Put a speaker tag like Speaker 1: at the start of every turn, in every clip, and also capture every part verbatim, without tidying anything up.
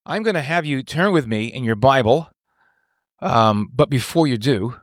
Speaker 1: I'm going to have you turn with me in your Bible, um, but before you do,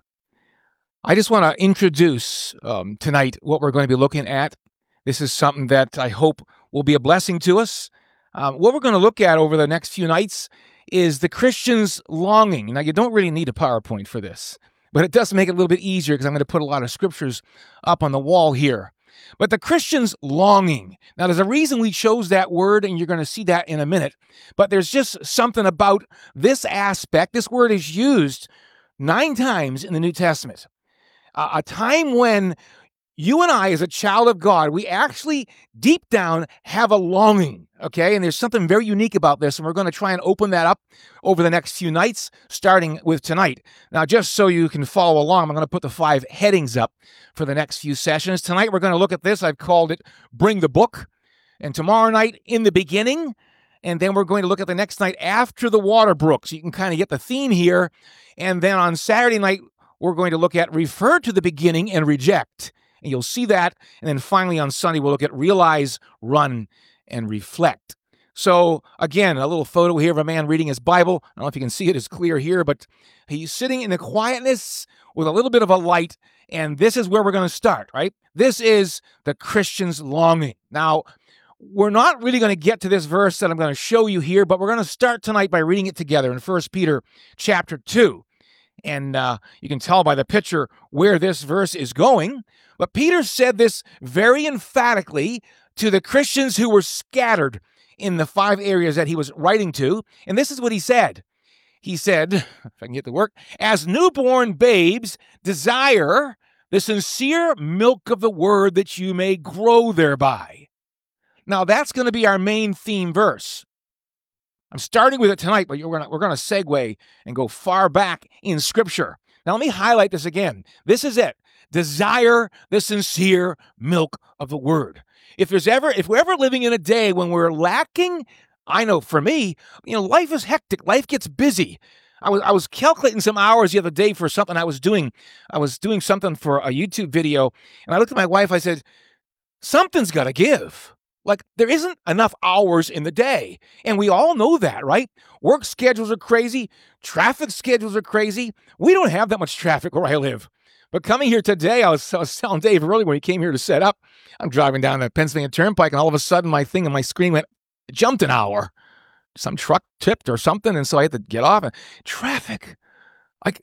Speaker 1: I just want to introduce um, tonight what we're going to be looking at. This is something that I hope will be a blessing to us. Um, what we're going to look at over the next few nights is the Christian's longing. Now, you don't really need a PowerPoint for this, but it does make it a little bit easier because I'm going to put a lot of scriptures up on the wall here. But the Christian's longing. Now, there's a reason we chose that word, and you're going to see that in a minute. But there's just something about this aspect. This word is used nine times in the New Testament. Uh, a time when you and I, as a child of God, we actually deep down have a longing, okay? And there's something very unique about this, and we're going to try and open that up over the next few nights, starting with tonight. Now, just so you can follow along, I'm going to put the five headings up for the next few sessions. Tonight, we're going to look at this. I've called it Bring the Book. And tomorrow night, In the Beginning. And then we're going to look at the next night, After the Water Brook. So you can kind of get the theme here. And then on Saturday night, we're going to look at Refer to the Beginning and Reject. And you'll see that. And then finally on Sunday, we'll look at Realize, Run, and Reflect. So again, a little photo here of a man reading his Bible. I don't know if you can see it as clear here, but he's sitting in the quietness with a little bit of a light. And this is where we're going to start, right? This is the Christian's longing. Now, we're not really going to get to this verse that I'm going to show you here, but we're going to start tonight by reading it together in First Peter chapter two. And uh, you can tell by the picture where this verse is going. But Peter said this very emphatically to the Christians who were scattered in the five areas that he was writing to. And this is what he said. He said, if I can get the work, as newborn babes, desire the sincere milk of the word that you may grow thereby. Now, that's going to be our main theme verse. I'm starting with it tonight, but we're going to, we're going to segue and go far back in Scripture. Now, let me highlight this again. This is it. Desire the sincere milk of the word. If there's ever, if we're ever living in a day when we're lacking, I know for me, you know, life is hectic. Life gets busy. I was I was calculating some hours the other day for something I was doing. I was doing something for a YouTube video, and I looked at my wife. I said, something's got to give. Like, there isn't enough hours in the day. And we all know that, right? Work schedules are crazy. Traffic schedules are crazy. We don't have that much traffic where I live. But coming here today, I was, I was telling Dave earlier when he came here to set up, I'm driving down the Pennsylvania Turnpike, and all of a sudden my thing on my screen went, it jumped an hour. Some truck tipped or something, and so I had to get off. And traffic. Like,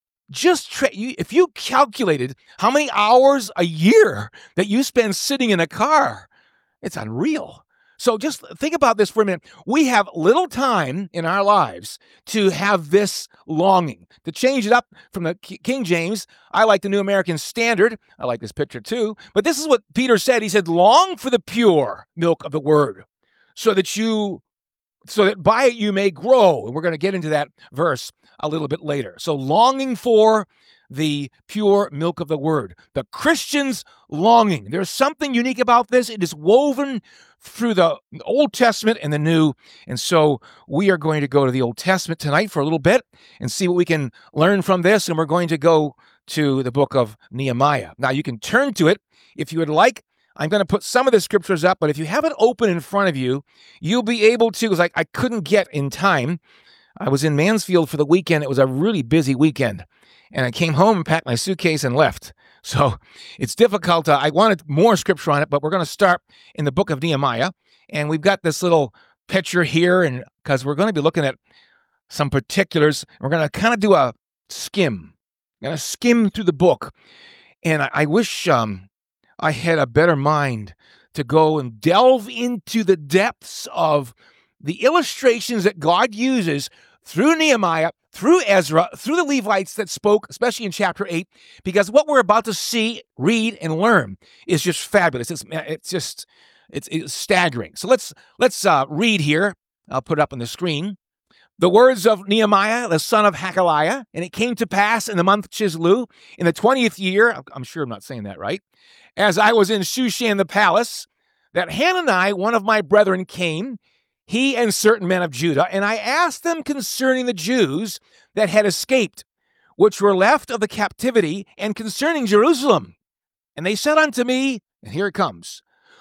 Speaker 1: just tra- you, if you calculated how many hours a year that you spend sitting in a car, it's unreal. So just think about this for a minute. We have little time in our lives to have this longing. To change it up from the King James, I like the New American Standard. I like this picture too. But this is what Peter said. He said, long for the pure milk of the word, so that you, so that by it you may grow. And we're going to get into that verse a little bit later. So longing for the pure milk of the word. The Christian's longing. There's something unique about this. It is woven through the Old Testament and the New. And so we are going to go to the Old Testament tonight for a little bit and see what we can learn from this. And we're going to go to the book of Nehemiah. Now, you can turn to it if you would like. I'm going to put some of the scriptures up, but if you have it open in front of you, you'll be able to, because I, I couldn't get in time. I was in Mansfield for the weekend. It was a really busy weekend. And I came home and packed my suitcase and left. So it's difficult. Uh, I wanted more scripture on it, but we're going to start in the book of Nehemiah. And we've got this little picture here, and because we're going to be looking at some particulars. We're going to kind of do a skim. I'm going to skim through the book. And I, I wish um, I had a better mind to go and delve into the depths of the illustrations that God uses through Nehemiah, through Ezra, through the Levites that spoke, especially in chapter eight, because what we're about to see, read, and learn is just fabulous. It's, it's just, it's, it's staggering. So let's let's uh, read here. I'll put it up on the screen. The words of Nehemiah, the son of Hakaliah, and it came to pass in the month Chislew, in the twentieth year, I'm sure I'm not saying that right, as I was in Shushan the palace, that Hanani, one of my brethren, came, he and certain men of Judah, and I asked them concerning the Jews that had escaped, which were left of the captivity, and concerning Jerusalem. And they said unto me, and here it comes,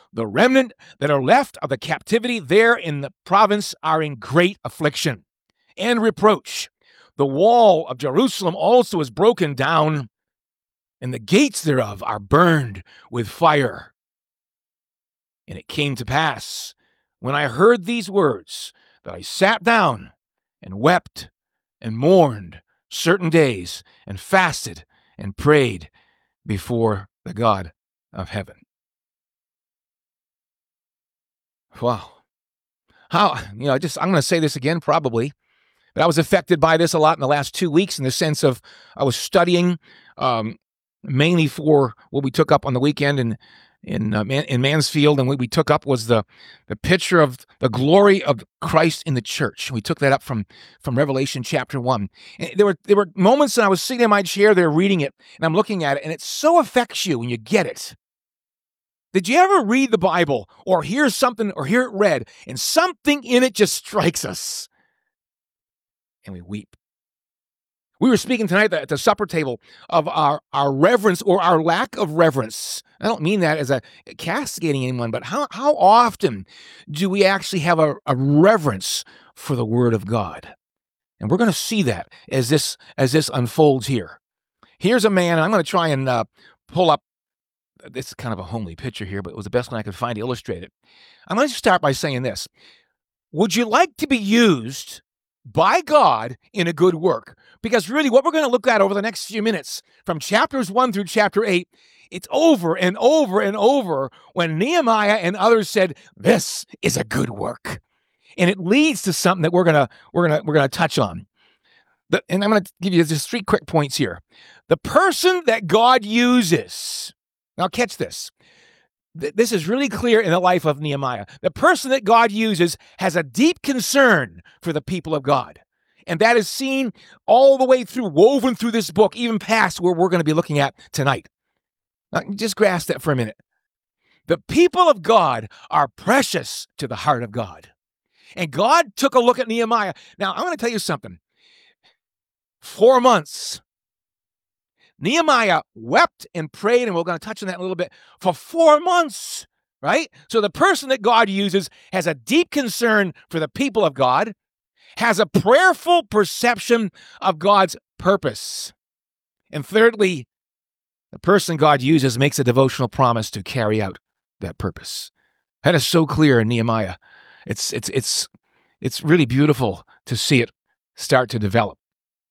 Speaker 1: The remnant that are left of the captivity there in the province are in great affliction and reproach. The wall of Jerusalem also is broken down, and the gates thereof are burned with fire. And it came to pass, when I heard these words, that I sat down and wept and mourned certain days and fasted and prayed before the God of heaven. Wow. How, you know, just, I'm going to say this again probably, but I was affected by this a lot in the last two weeks in the sense of I was studying um, mainly for what we took up on the weekend in in uh, Man, in Mansfield, and what we took up was the the picture of the glory of Christ in the church. We took that up from from Revelation chapter one. And there were there were moments that I was sitting in my chair there reading it, and I'm looking at it, and it so affects you when you get it. Did you ever read the Bible or hear something or hear it read, and something in it just strikes us, and we weep? We were speaking tonight at the supper table of our, our reverence or our lack of reverence. I don't mean that as a castigating anyone, but how, how often do we actually have a, a reverence for the Word of God? And we're going to see that as this as this unfolds here. Here's a man, I'm going to try and uh, pull up, this is kind of a homely picture here, but it was the best one I could find to illustrate it. I'm going to start by saying this. Would you like to be used by God in a good work? Because really what we're going to look at over the next few minutes from chapters one through chapter eight, it's over and over and over when Nehemiah and others said, this is a good work. And it leads to something that we're going to we're going to we're going to touch on. The, and I'm going to give you just three quick points here. The person that God uses. Now catch this. This is really clear in the life of Nehemiah. The person that God uses has a deep concern for the people of God. And that is seen all the way through, woven through this book, even past where we're going to be looking at tonight. Now, just grasp that for a minute. The people of God are precious to the heart of God. And God took a look at Nehemiah. Now, I'm going to tell you something. Four months. Nehemiah wept and prayed, and we're going to touch on that in a little bit, for four months, right? So the person that God uses has a deep concern for the people of God, has a prayerful perception of God's purpose. And thirdly, the person God uses makes a devotional promise to carry out that purpose. That is so clear in Nehemiah. It's, it's, it's, it's really beautiful to see it start to develop.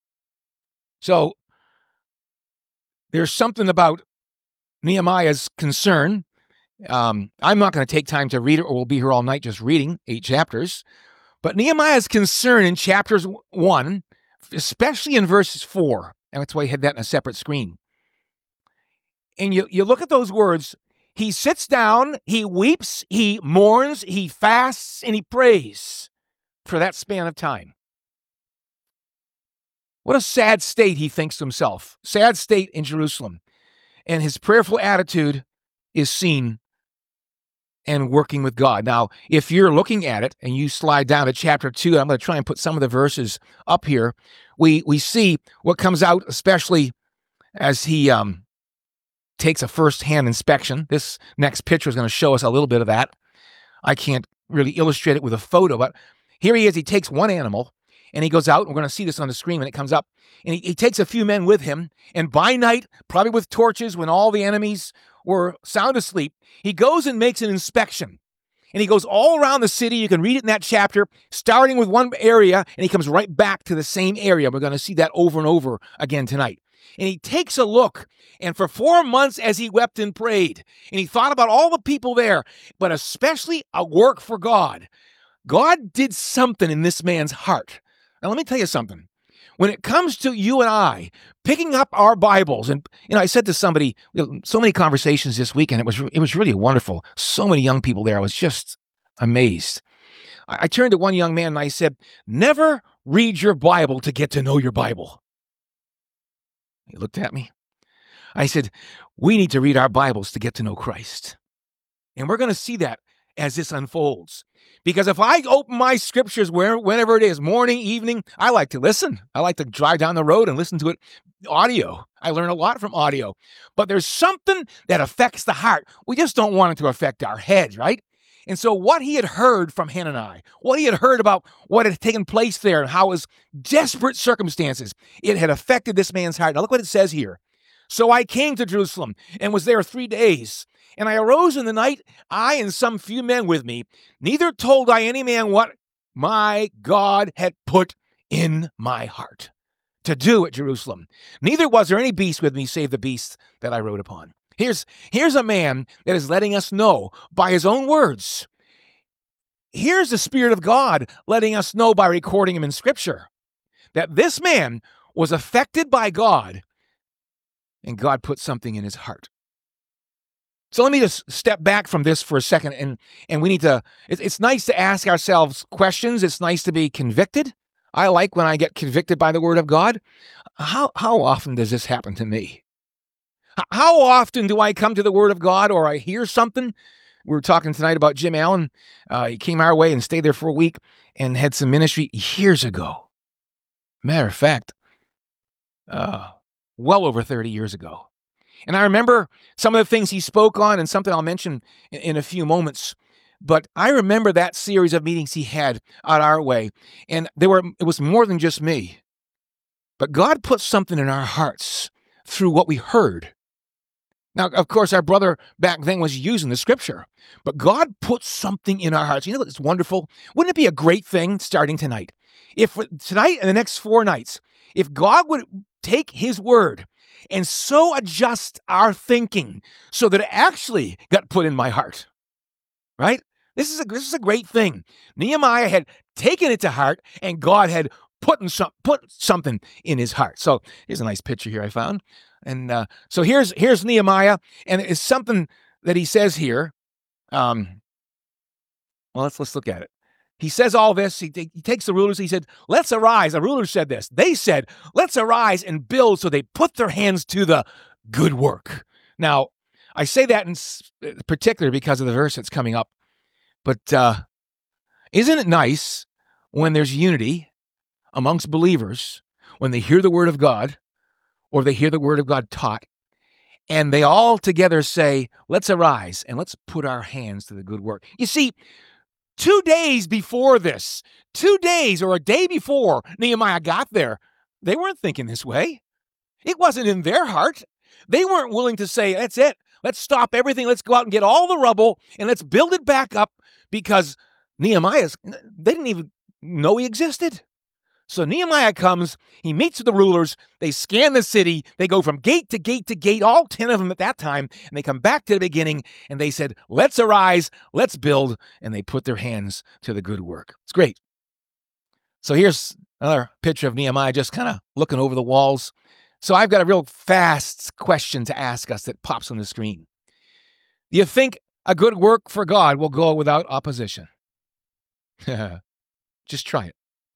Speaker 1: So, there's something about Nehemiah's concern. Um, I'm not going to take time to read it, or we'll be here all night just reading eight chapters. But Nehemiah's concern in chapters one, especially in verses four, and that's why I had that in a separate screen. And you, you look at those words, he sits down, he weeps, he mourns, he fasts, and he prays for that span of time. What a sad state, he thinks to himself. Sad state in Jerusalem. And his prayerful attitude is seen and working with God. Now, if you're looking at it and you slide down to chapter two, I'm going to try and put some of the verses up here. We we see what comes out, especially as he um, takes a first-hand inspection. This next picture is going to show us a little bit of that. I can't really illustrate it with a photo, but here he is. He takes one animal, and he goes out, and we're going to see this on the screen when it comes up, and he, he takes a few men with him, and by night, probably with torches when all the enemies were sound asleep, he goes and makes an inspection. And he goes all around the city. You can read it in that chapter, starting with one area, and he comes right back to the same area. We're going to see that over and over again tonight. And he takes a look, and for four months as he wept and prayed, and he thought about all the people there, but especially a work for God. God did something in this man's heart. Now, let me tell you something. When it comes to you and I picking up our Bibles, and you know, I said to somebody, so many conversations this weekend, it was it was really wonderful. So many young people there. I was just amazed. I, I turned to one young man and I said, never read your Bible to get to know your Bible. He looked at me. I said, we need to read our Bibles to get to know Christ. And we're going to see that as this unfolds. Because if I open my scriptures where, whenever it is, morning, evening, I like to listen. I like to drive down the road and listen to it audio. I learn a lot from audio. But there's something that affects the heart. We just don't want it to affect our heads, right? And so what he had heard from Hanani, what he had heard about what had taken place there and how his desperate circumstances, it had affected this man's heart. Now look what it says here. So I came to Jerusalem and was there three days. And I arose in the night, I and some few men with me. Neither told I any man what my God had put in my heart to do at Jerusalem. Neither was there any beast with me save the beast that I rode upon. Here's, here's a man that is letting us know by his own words. Here's the Spirit of God letting us know by recording him in Scripture that this man was affected by God and God put something in his heart. So let me just step back from this for a second, and, and we need to, it, it's nice to ask ourselves questions. It's nice to be convicted. I like when I get convicted by the Word of God. How, how often does this happen to me? How often do I come to the Word of God or I hear something? We were talking tonight about Jim Allen. Uh, he came our way and stayed there for a week and had some ministry years ago. Matter of fact, uh, well over thirty years ago. And I remember some of the things he spoke on and something I'll mention in, in a few moments. But I remember that series of meetings he had out our way. And they were it was more than just me. But God put something in our hearts through what we heard. Now, of course, our brother back then was using the Scripture. But God put something in our hearts. You know what's wonderful? Wouldn't it be a great thing starting tonight? If tonight and the next four nights, if God would take his word and so adjust our thinking so that it actually got put in my heart, right? This is a, this is a great thing. Nehemiah had taken it to heart, and God had put, in some, put something in his heart. So here's a nice picture here I found. And uh, so here's here's Nehemiah, and it's something that he says here. Um, well, let's let's look at it. He says all this. He, he takes the rulers. He said, let's arise. The rulers said this. They said, let's arise and build. So they put their hands to the good work. Now, I say that in particular because of the verse that's coming up. But uh, isn't it nice when there's unity amongst believers, when they hear the word of God or they hear the word of God taught, and they all together say, let's arise and let's put our hands to the good work. You see, Two days before this, two days or a day before Nehemiah got there, they weren't thinking this way. It wasn't in their heart. They weren't willing to say, that's it. Let's stop everything. Let's go out and get all the rubble and let's build it back up, because Nehemiah's, they didn't even know he existed. So Nehemiah comes, he meets with the rulers, they scan the city, they go from gate to gate to gate, all ten of them at that time, and they come back to the beginning, and they said, let's arise, let's build, and they put their hands to the good work. It's great. So here's another picture of Nehemiah just kind of looking over the walls. So I've got a real fast question to ask us that pops on the screen. Do you think a good work for God will go without opposition? Just try it.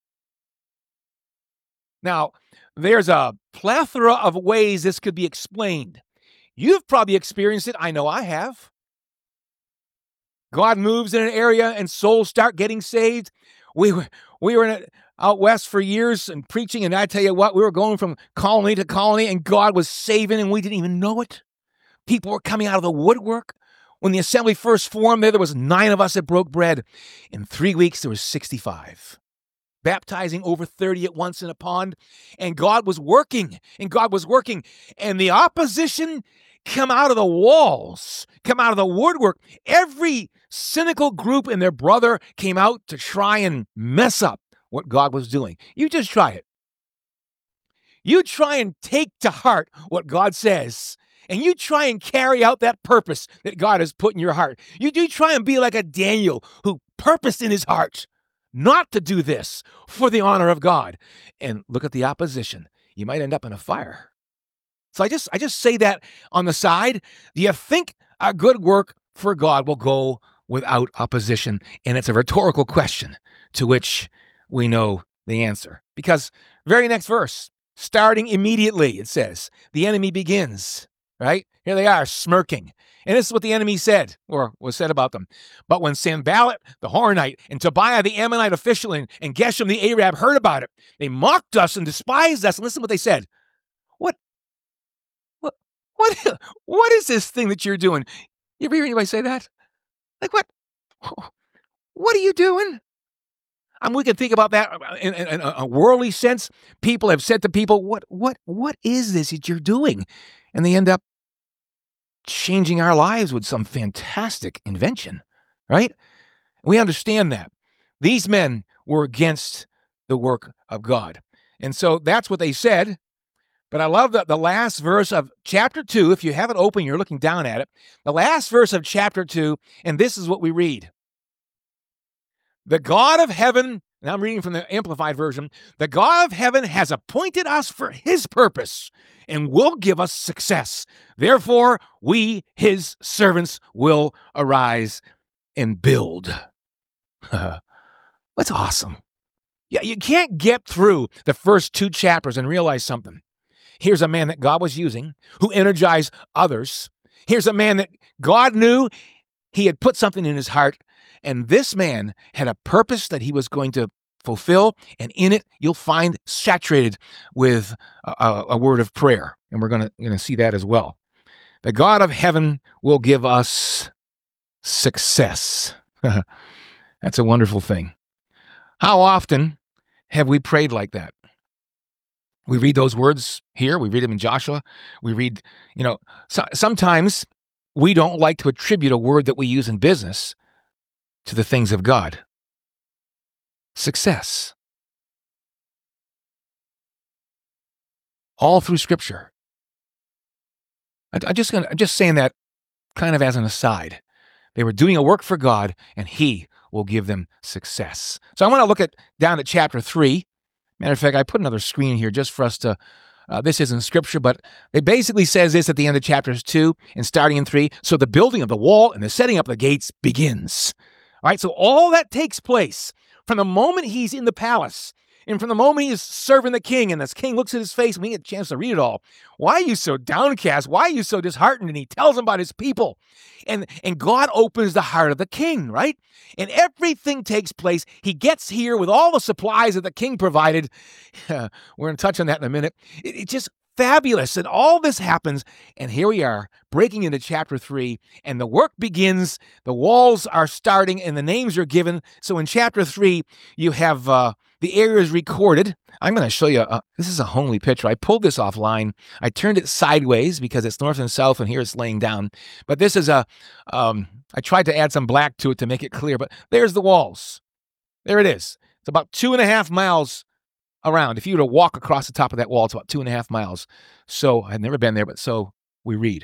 Speaker 1: Now, there's a plethora of ways this could be explained. You've probably experienced it. I know I have. God moves in an area and souls start getting saved. We were, we were in a, out west for years and preaching, and I tell you what, we were going from colony to colony, and God was saving, and we didn't even know it. People were coming out of the woodwork. When the assembly first formed there, there was nine of us that broke bread. In three weeks, there was sixty-five. Baptizing over thirty at once in a pond, and God was working, and God was working, and the opposition come out of the walls, come out of the woodwork. Every cynical group and their brother came out to try and mess up what God was doing. You just try it. You try and take to heart what God says, and you try and carry out that purpose that God has put in your heart. You do try and be like a Daniel who purposed in his heart not to do this for the honor of God. And look at the opposition. You might end up in a fire. So I just I just say that on the side. Do you think a good work for God will go without opposition? And it's a rhetorical question to which we know the answer. Because very next verse, starting immediately, it says, the enemy begins, right? Here they are smirking. And this is what the enemy said, or was said about them. But when Sanballat the Horonite and Tobiah the Ammonite official and, and Geshem the Arab heard about it, they mocked us and despised us. And listen to what they said. What, what, what, what is this thing that you're doing? You ever hear anybody say that? Like, what? What are you doing? I mean, we can think about that in, in, in a worldly sense. People have said to people, what, what, what is this that you're doing? And they end up changing our lives with some fantastic invention, right? We understand that. These men were against the work of God. And so that's what they said. But I love the, the last verse of chapter two. If you have it open, you're looking down at it. The last verse of chapter two, and this is what we read. The God of heaven, and I'm reading from the Amplified Version, the God of heaven has appointed us for his purpose and will give us success. Therefore, we, his servants, will arise and build. That's awesome. Yeah, you can't get through the first two chapters and realize something. Here's a man that God was using who energized others. Here's a man that God knew he had put something in his heart, and this man had a purpose that he was going to fulfill, and in it, you'll find saturated with a, a word of prayer, and we're going to see that as well. The God of heaven will give us success. That's a wonderful thing. How often have we prayed like that? We read those words here. We read them in Joshua. We read, you know, so, sometimes we don't like to attribute a word that we use in business to the things of God. Success. All through Scripture. I, I just, I'm just saying that kind of as an aside. They were doing a work for God, and he will give them success. So I want to look at down at chapter three. Matter of fact, I put another screen here just for us to, uh, this isn't scripture, but it basically says this at the end of chapters two and starting in three. So the building of the wall and the setting up of the gates begins. All right, so all that takes place from the moment he's in the palace and from the moment he's serving the king, and this king looks at his face, and we get a chance to read it all. Why are you so downcast? Why are you so disheartened? And he tells him about his people. And, and God opens the heart of the king, right? And everything takes place. He gets here with all the supplies that the king provided. We're going to touch on that in a minute. It, it's just fabulous. And all this happens. And here we are breaking into chapter three, and the work begins. The walls are starting and the names are given. So in chapter three, you have uh, the areas recorded. I'm going to show you. Uh, this is a homely picture. I pulled this offline. I turned it sideways because it's north and south, and here it's laying down. But this is a, um, I tried to add some black to it to make it clear, but there's the walls. There it is. It's about two and a half miles around. If you were to walk across the top of that wall, it's about two and a half miles. So I've never been there, but so we read.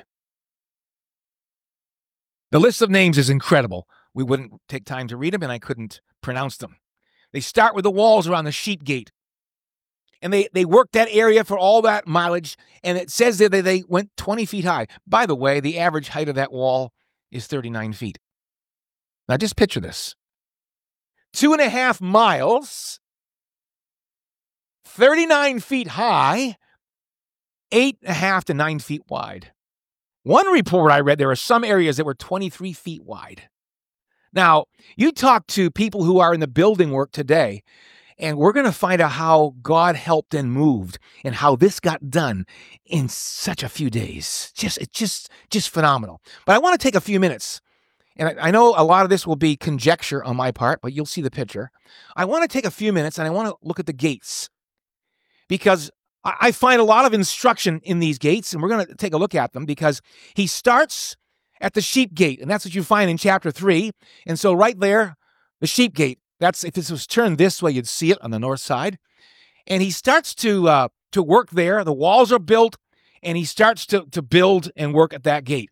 Speaker 1: The list of names is incredible. We wouldn't take time to read them, and I couldn't pronounce them. They start with the walls around the sheep gate. And they, they worked that area for all that mileage, and it says that they went twenty feet high. By the way, the average height of that wall is thirty-nine feet. Now just picture this. Two and a half miles, thirty-nine feet high, eight and a half to nine feet wide. One report I read, there are some areas that were twenty-three feet wide. Now, you talk to people who are in the building work today, and we're going to find out how God helped and moved and how this got done in such a few days. Just, it's just, just phenomenal. But I want to take a few minutes, and I, I know a lot of this will be conjecture on my part, but you'll see the picture. I want to take a few minutes, and I want to look at the gates, because I, I find a lot of instruction in these gates, and we're going to take a look at them, because he starts at the sheep gate, and that's what you find in chapter three. And so right there, the sheep gate, that's, if this was turned this way, you'd see it on the north side. And he starts to uh, to work there. The walls are built, and he starts to, to build and work at that gate.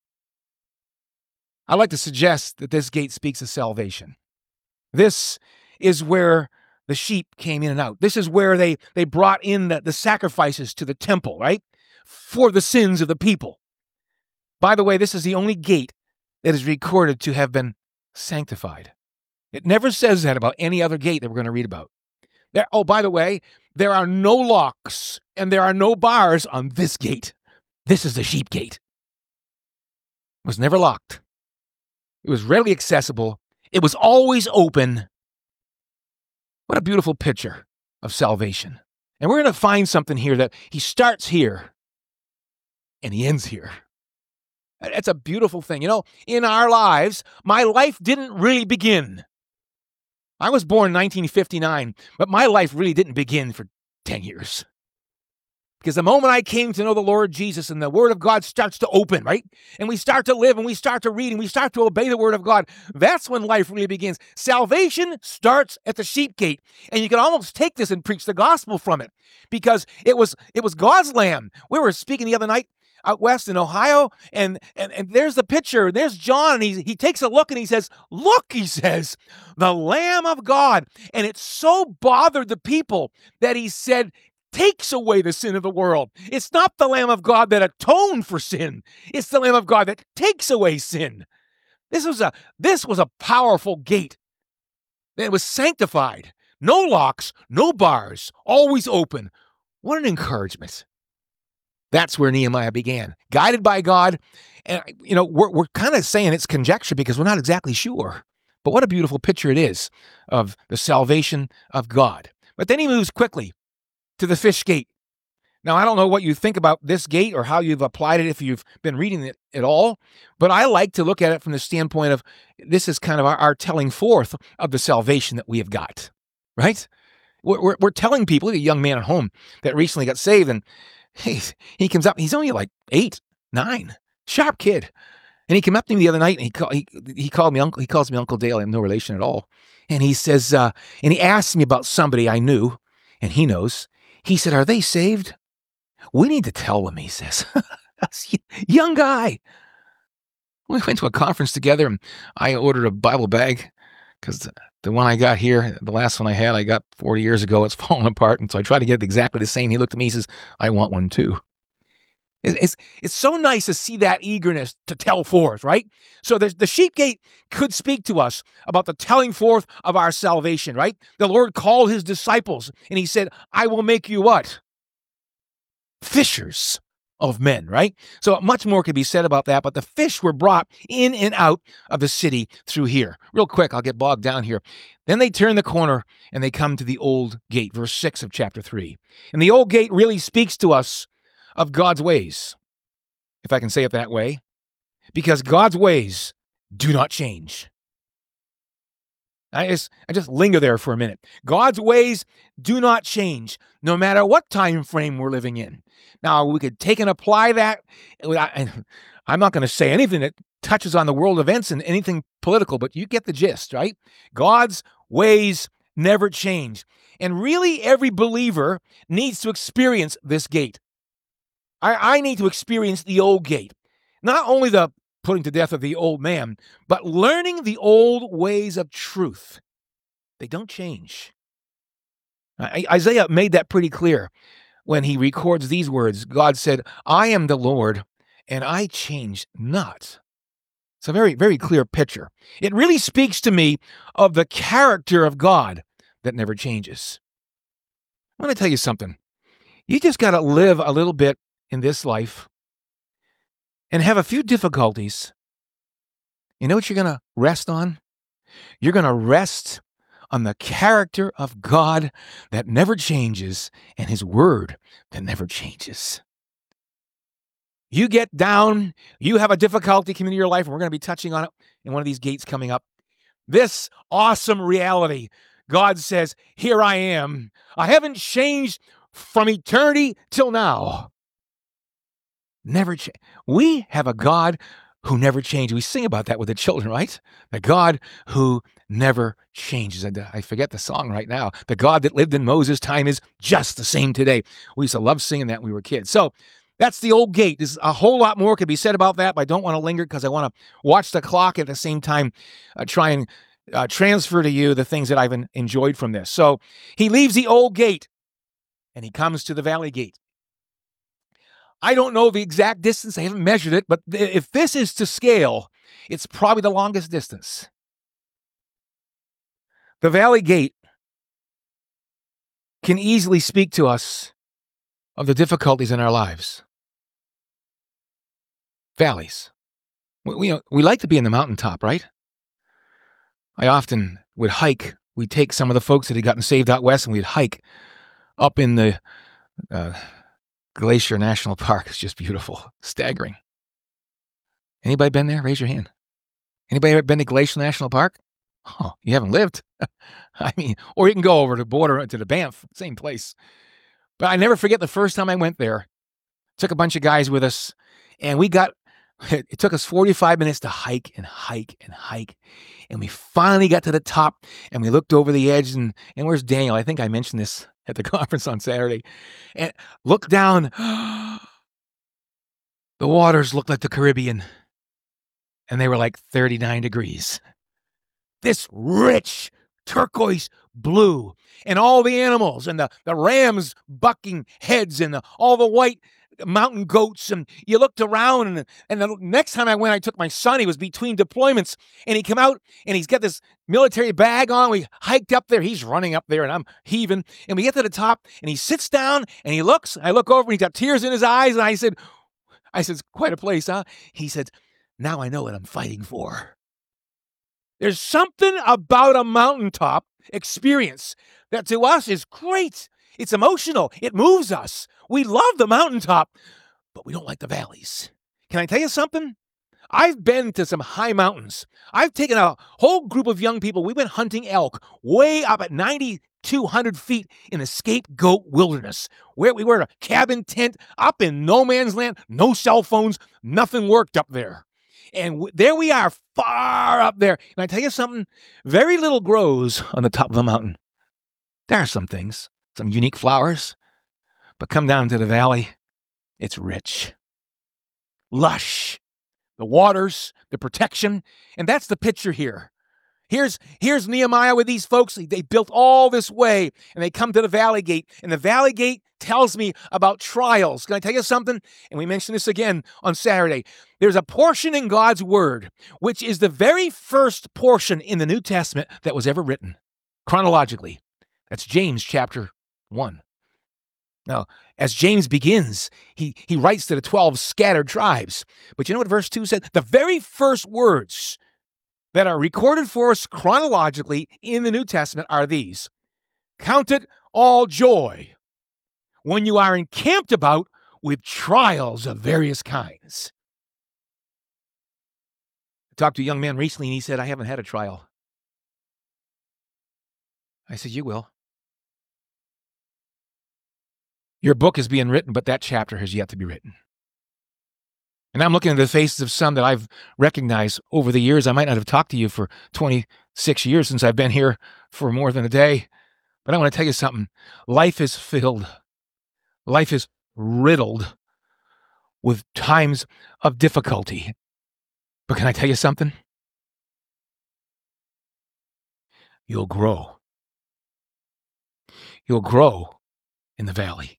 Speaker 1: I'd like to suggest that this gate speaks of salvation. This is where the sheep came in and out. This is where they, they brought in the, the sacrifices to the temple, right? For the sins of the people. By the way, this is the only gate that is recorded to have been sanctified. It never says that about any other gate that we're going to read about. There, oh, by the way, there are no locks and there are no bars on this gate. This is the sheep gate. It was never locked. It was readily accessible. It was always open. What a beautiful picture of salvation. And we're going to find something here that he starts here and he ends here. That's a beautiful thing. You know, in our lives, my life didn't really begin. I was born in nineteen fifty-nine, but my life really didn't begin for ten years. Because the moment I came to know the Lord Jesus and the Word of God starts to open, right? And we start to live and we start to read and we start to obey the Word of God, that's when life really begins. Salvation starts at the sheep gate. And you can almost take this and preach the gospel from it because it was it was God's lamb. We were speaking the other night out west in Ohio, and, and, and there's the picture. There's John, and he, he takes a look and he says, look, he says, the Lamb of God. And it so bothered the people that he said, takes away the sin of the world. It's not the Lamb of God that atoned for sin. It's the Lamb of God that takes away sin. This was a, this was a powerful gate. It was sanctified. No locks, no bars, always open. What an encouragement. That's where Nehemiah began, guided by God. And, you know, we're, we're kind of saying it's conjecture because we're not exactly sure. But what a beautiful picture it is of the salvation of God. But then he moves quickly to the fish gate. Now, I don't know what you think about this gate or how you've applied it if you've been reading it at all, but I like to look at it from the standpoint of this is kind of our, our telling forth of the salvation that we have got, right? We're, we're, we're telling people, a young man at home that recently got saved, and he, he comes up, he's only like eight, nine, sharp kid. And he came up to me the other night and he, call, he, he called me uncle, he calls me Uncle Dale. I have no relation at all. And he says, uh, and he asked me about somebody I knew, and he knows. He said, are they saved? We need to tell them, he says. Young guy. We went to a conference together and I ordered a Bible bag because the, the one I got here, the last one I had, I got forty years ago. It's falling apart. And so I tried to get exactly the same. He looked at me, he says, I want one too. It, it's, it's so nice to see that eagerness to tell forth, right? So the, the sheep gate could speak to us about the telling forth of our salvation, right? The Lord called his disciples and he said, I will make you what? Fishers of men, right? So much more could be said about that, but the fish were brought in and out of the city through here. Real quick, I'll get bogged down here. Then they turn the corner and they come to the old gate, verse six of chapter three. And the old gate really speaks to us of God's ways, if I can say it that way, because God's ways do not change. I just, I just linger there for a minute. God's ways do not change, no matter what time frame we're living in. Now, we could take and apply that. I'm not going to say anything that touches on the world events and anything political, but you get the gist, right? God's ways never change. And really, every believer needs to experience this gate. I, I need to experience the old gate. Not only the putting to death of the old man, but learning the old ways of truth. They don't change. I, Isaiah made that pretty clear when he records these words. God said, I am the Lord, and I change not. It's a very, very clear picture. It really speaks to me of the character of God that never changes. I want to tell you something. You just got to live a little bit in this life and have a few difficulties. You know what you're going to rest on? You're going to rest on the character of God that never changes and his word that never changes. You get down, you have a difficulty coming into your life, and we're going to be touching on it in one of these gates coming up. This awesome reality, God says, here I am. I haven't changed from eternity till now. Never change. We have a God who never changes. We sing about that with the children, right? The God who never changes. I, I forget the song right now. The God that lived in Moses' time is just the same today. We used to love singing that when we were kids. So that's the old gate. There's a whole lot more could be said about that, but I don't want to linger because I want to watch the clock at the same time, uh, try and uh, transfer to you the things that I've enjoyed from this. So he leaves the old gate and he comes to the valley gate. I don't know the exact distance. I haven't measured it, but if this is to scale, it's probably the longest distance. The valley gate can easily speak to us of the difficulties in our lives. Valleys. We, we, we like to be in the mountaintop, right? I often would hike. We'd take some of the folks that had gotten saved out west, and we'd hike up in the uh, Glacier National Park. It's just beautiful, staggering. Anybody been there? Raise your hand. Anybody ever been to Glacier National Park? Oh, you haven't lived. I mean, or you can go over the border to the Banff, same place. But I never forget the first time I went there. Took a bunch of guys with us, and we got, it took us forty-five minutes to hike and hike and hike. And we finally got to the top, and we looked over the edge, and, and where's Daniel? I think I mentioned this at the conference on Saturday. And looked down. The waters looked like the Caribbean, and they were like thirty-nine degrees. This rich turquoise blue, and all the animals, and the, the rams bucking heads, and the, all the white mountain goats. And you looked around, and, and the next time I went, I took my son. He was between deployments, and he came out, and he's got this military bag on. We hiked up there. He's running up there, and I'm heaving. And we get to the top, and he sits down, and he looks. I look over, and he's got tears in his eyes, and I said, I said, quite a place, huh? He said, now I know what I'm fighting for. There's something about a mountaintop experience that to us is great. It's emotional. It moves us. We love the mountaintop, but we don't like the valleys. Can I tell you something? I've been to some high mountains. I've taken a whole group of young people. We went hunting elk way up at ninety-two hundred feet in the Scapegoat Wilderness, where we were in a cabin tent up in no man's land, no cell phones, nothing worked up there. And w- there we are, far up there. And I tell you something, very little grows on the top of the mountain. There are some things, some unique flowers, but come down to the valley, it's rich, lush, the waters, the protection, and that's the picture here. Here's, here's Nehemiah with these folks. They built all this way, and they come to the Valley Gate, and the Valley Gate tells me about trials. Can I tell you something? And we mentioned this again on Saturday. There's a portion in God's Word, which is the very first portion in the New Testament that was ever written, chronologically. That's James chapter one. Now, as James begins, he, he writes to the twelve scattered tribes. But you know what verse two said? The very first words that are recorded for us chronologically in the New Testament are these: count it all joy when you are encamped about with trials of various kinds. I talked to a young man recently, and he said, I haven't had a trial. I said, you will. Your book is being written, but that chapter has yet to be written. And I'm looking at the faces of some that I've recognized over the years. I might not have talked to you for twenty-six years since I've been here for more than a day. But I want to tell you something. Life is filled. Life is riddled with times of difficulty. But can I tell you something? You'll grow. You'll grow in the valley.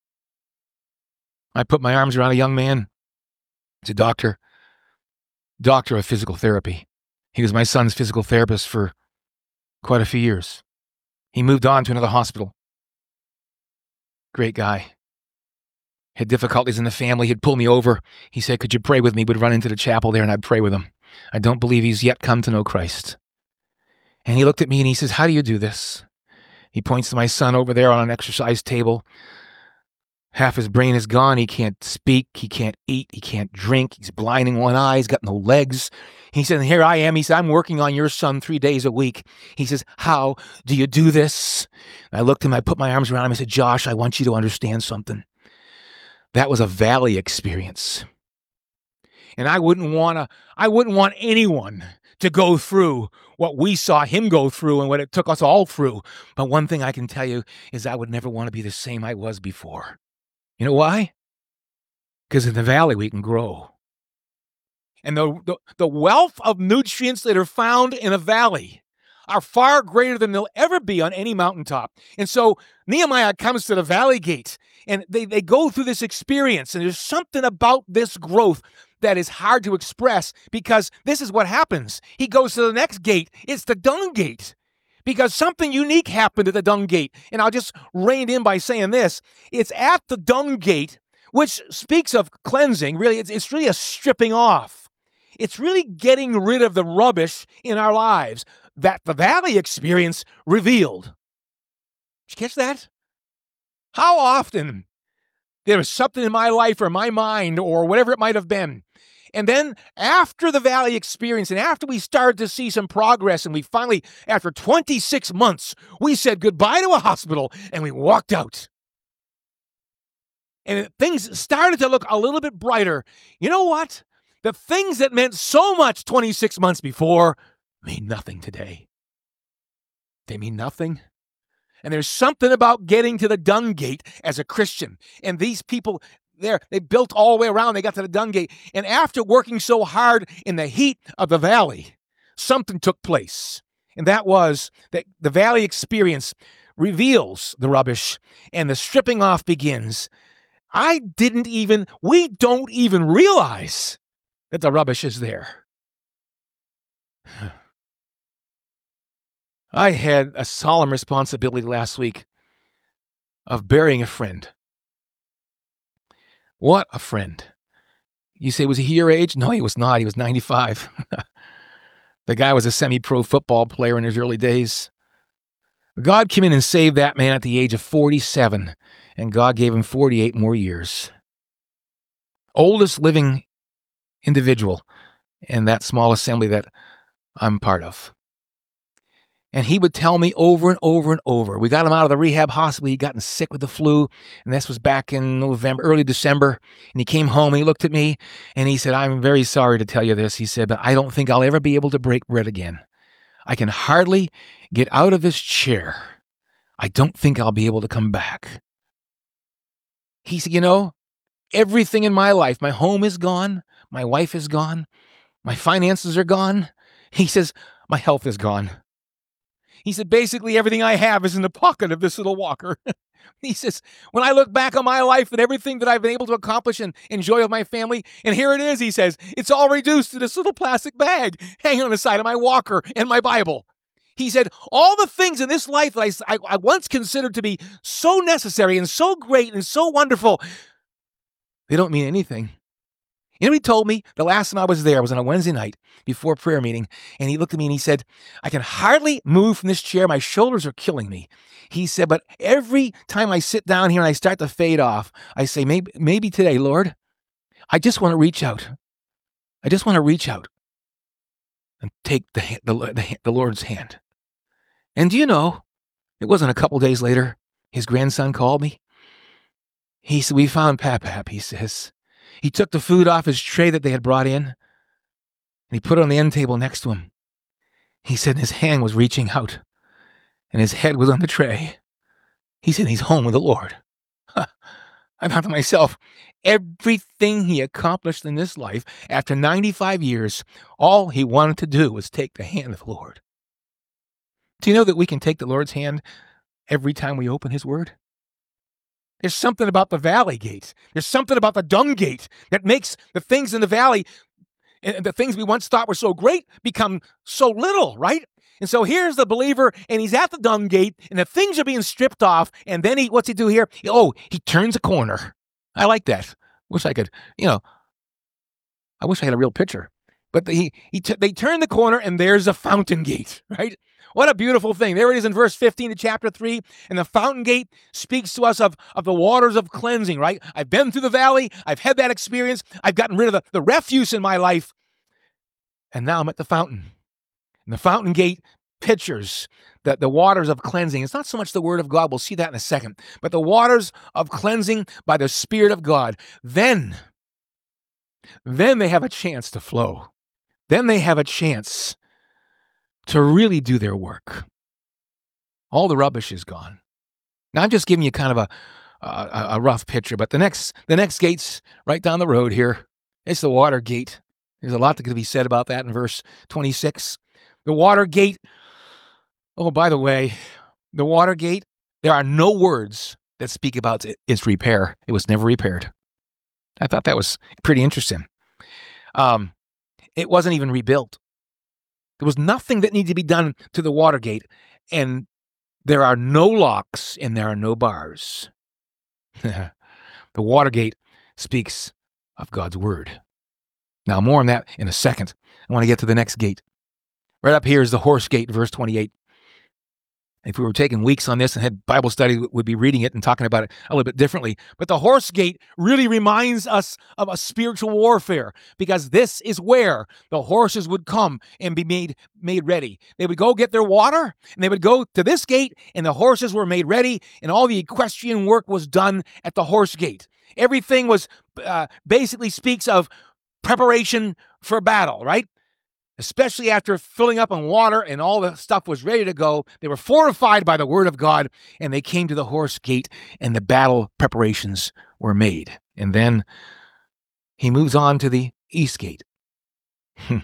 Speaker 1: I put my arms around a young man. He's a doctor, doctor of physical therapy. He was my son's physical therapist for quite a few years. He moved on to another hospital. Great guy. Had difficulties in the family. He'd pull me over. He said, could you pray with me? We'd run into the chapel there, and I'd pray with him. I don't believe he's yet come to know Christ. And he looked at me, and he says, how do you do this? He points to my son over there on an exercise table. Half his brain is gone. He can't speak. He can't eat. He can't drink. He's blind in one eye. He's got no legs. He said, here I am. He said, I'm working on your son three days a week. He says, how do you do this? I looked at him. I put my arms around him. I said, Josh, I want you to understand something. That was a valley experience. And I wouldn't want to, I wouldn't want anyone to go through what we saw him go through and what it took us all through. But one thing I can tell you is I would never want to be the same I was before. You know why? Because in the valley, we can grow. And the, the, the wealth of nutrients that are found in a valley are far greater than they'll ever be on any mountaintop. And so Nehemiah comes to the Valley Gate, and they, they go through this experience, and there's something about this growth that is hard to express, because this is what happens. He goes to the next gate. It's the Dung Gate, because something unique happened at the Dung Gate. And I'll just rein in by saying this. It's at the Dung Gate which speaks of cleansing. Really, it's, it's really a stripping off. It's really getting rid of the rubbish in our lives that the valley experience revealed. Did you catch that? How often there was something in my life or my mind or whatever it might have been, and then after the valley experience and after we started to see some progress and we finally, after twenty-six months, we said goodbye to a hospital and we walked out. And things started to look a little bit brighter. You know what? The things that meant so much twenty-six months before mean nothing today. They mean nothing. And there's something about getting to the dung gate as a Christian. And these people there, they built all the way around. They got to the dung gate. And after working so hard in the heat of the valley, something took place. And that was that the valley experience reveals the rubbish and the stripping off begins. I didn't even, we don't even realize that the rubbish is there. I had a solemn responsibility last week of burying a friend. What a friend. You say, was he your age? No, he was not. He was ninety-five. The guy was a semi-pro football player in his early days. God came in and saved that man at the age of forty-seven, and God gave him forty-eight more years. Oldest living individual in that small assembly that I'm part of. And he would tell me over and over and over. We got him out of the rehab hospital. He'd gotten sick with the flu. And this was back in November, early December. And he came home. And he looked at me and he said, I'm very sorry to tell you this. He said, but I don't think I'll ever be able to break bread again. I can hardly get out of this chair. I don't think I'll be able to come back. He said, you know, everything in my life, my home is gone. My wife is gone. My finances are gone. He says, my health is gone. He said, basically everything I have is in the pocket of this little walker. He says, when I look back on my life and everything that I've been able to accomplish and enjoy with my family, and here it is, he says, it's all reduced to this little plastic bag hanging on the side of my walker and my Bible. He said, all the things in this life that I, I, I once considered to be so necessary and so great and so wonderful, they don't mean anything. You know what he told me? The last time I was there was on a Wednesday night before prayer meeting, and he looked at me and he said, I can hardly move from this chair. My shoulders are killing me. He said, but every time I sit down here and I start to fade off, I say, maybe, maybe today, Lord, I just want to reach out. I just want to reach out and take the, the, the, the Lord's hand. And do you know, it wasn't a couple days later, his grandson called me. He said, we found Pap-Pap, he says. He took the food off his tray that they had brought in, and he put it on the end table next to him. He said his hand was reaching out, and his head was on the tray. He said he's home with the Lord. I thought to myself, everything he accomplished in this life, after ninety-five years, all he wanted to do was take the hand of the Lord. Do you know that we can take the Lord's hand every time we open his word? There's something about the valley gate. There's something about the dung gate that makes the things in the valley, and the things we once thought were so great, become so little, right? And so here's the believer, and he's at the dung gate, and the things are being stripped off, and then he, what's he do here? Oh, he turns a corner. I like that. Wish I could, you know, I wish I had a real picture. But the, he, he t- they turn the corner, and there's a fountain gate, right? What a beautiful thing. There it is in verse fifteen of chapter three. And the fountain gate speaks to us of, of the waters of cleansing, right? I've been through the valley. I've had that experience. I've gotten rid of the, the refuse in my life. And now I'm at the fountain. And the fountain gate pictures the, the waters of cleansing. It's not so much the word of God. We'll see that in a second. But the waters of cleansing by the Spirit of God. Then, then they have a chance to flow. Then they have a chance to really do their work. All the rubbish is gone. Now, I'm just giving you kind of a, a, a rough picture, but the next the next gate's right down the road here. It's the water gate. There's a lot that could be said about that in verse twenty-six. The water gate, oh, by the way, the water gate, there are no words that speak about its repair. It was never repaired. I thought that was pretty interesting. Um, it wasn't even rebuilt. There was nothing that needed to be done to the water gate, and there are no locks and there are no bars. The water gate speaks of God's word. Now, more on that in a second. I want to get to the next gate. Right up here is the horse gate, verse twenty-eight. If we were taking weeks on this and had Bible study, we'd be reading it and talking about it a little bit differently. But the horse gate really reminds us of a spiritual warfare, because this is where the horses would come and be made, made ready. They would go get their water, and they would go to this gate, and the horses were made ready, and all the equestrian work was done at the horse gate. Everything was uh, basically speaks of preparation for battle, right? Especially after filling up on water and all the stuff was ready to go. They were fortified by the word of God, and they came to the horse gate, and the battle preparations were made. And then he moves on to the east gate. The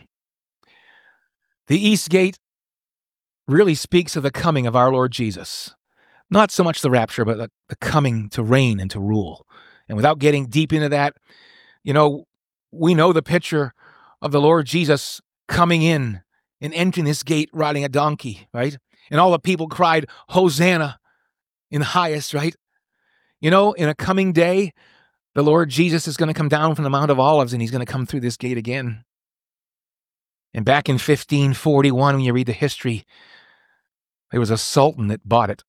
Speaker 1: east gate really speaks of the coming of our Lord Jesus. Not so much the rapture, but the, the coming to reign and to rule. And without getting deep into that, you know, we know the picture of the Lord Jesus coming in and entering this gate riding a donkey, right? And all the people cried, Hosanna in the highest, right? You know, in a coming day, the Lord Jesus is going to come down from the Mount of Olives, and he's going to come through this gate again. And back in fifteen forty-one, when you read the history, there was a sultan that bought it,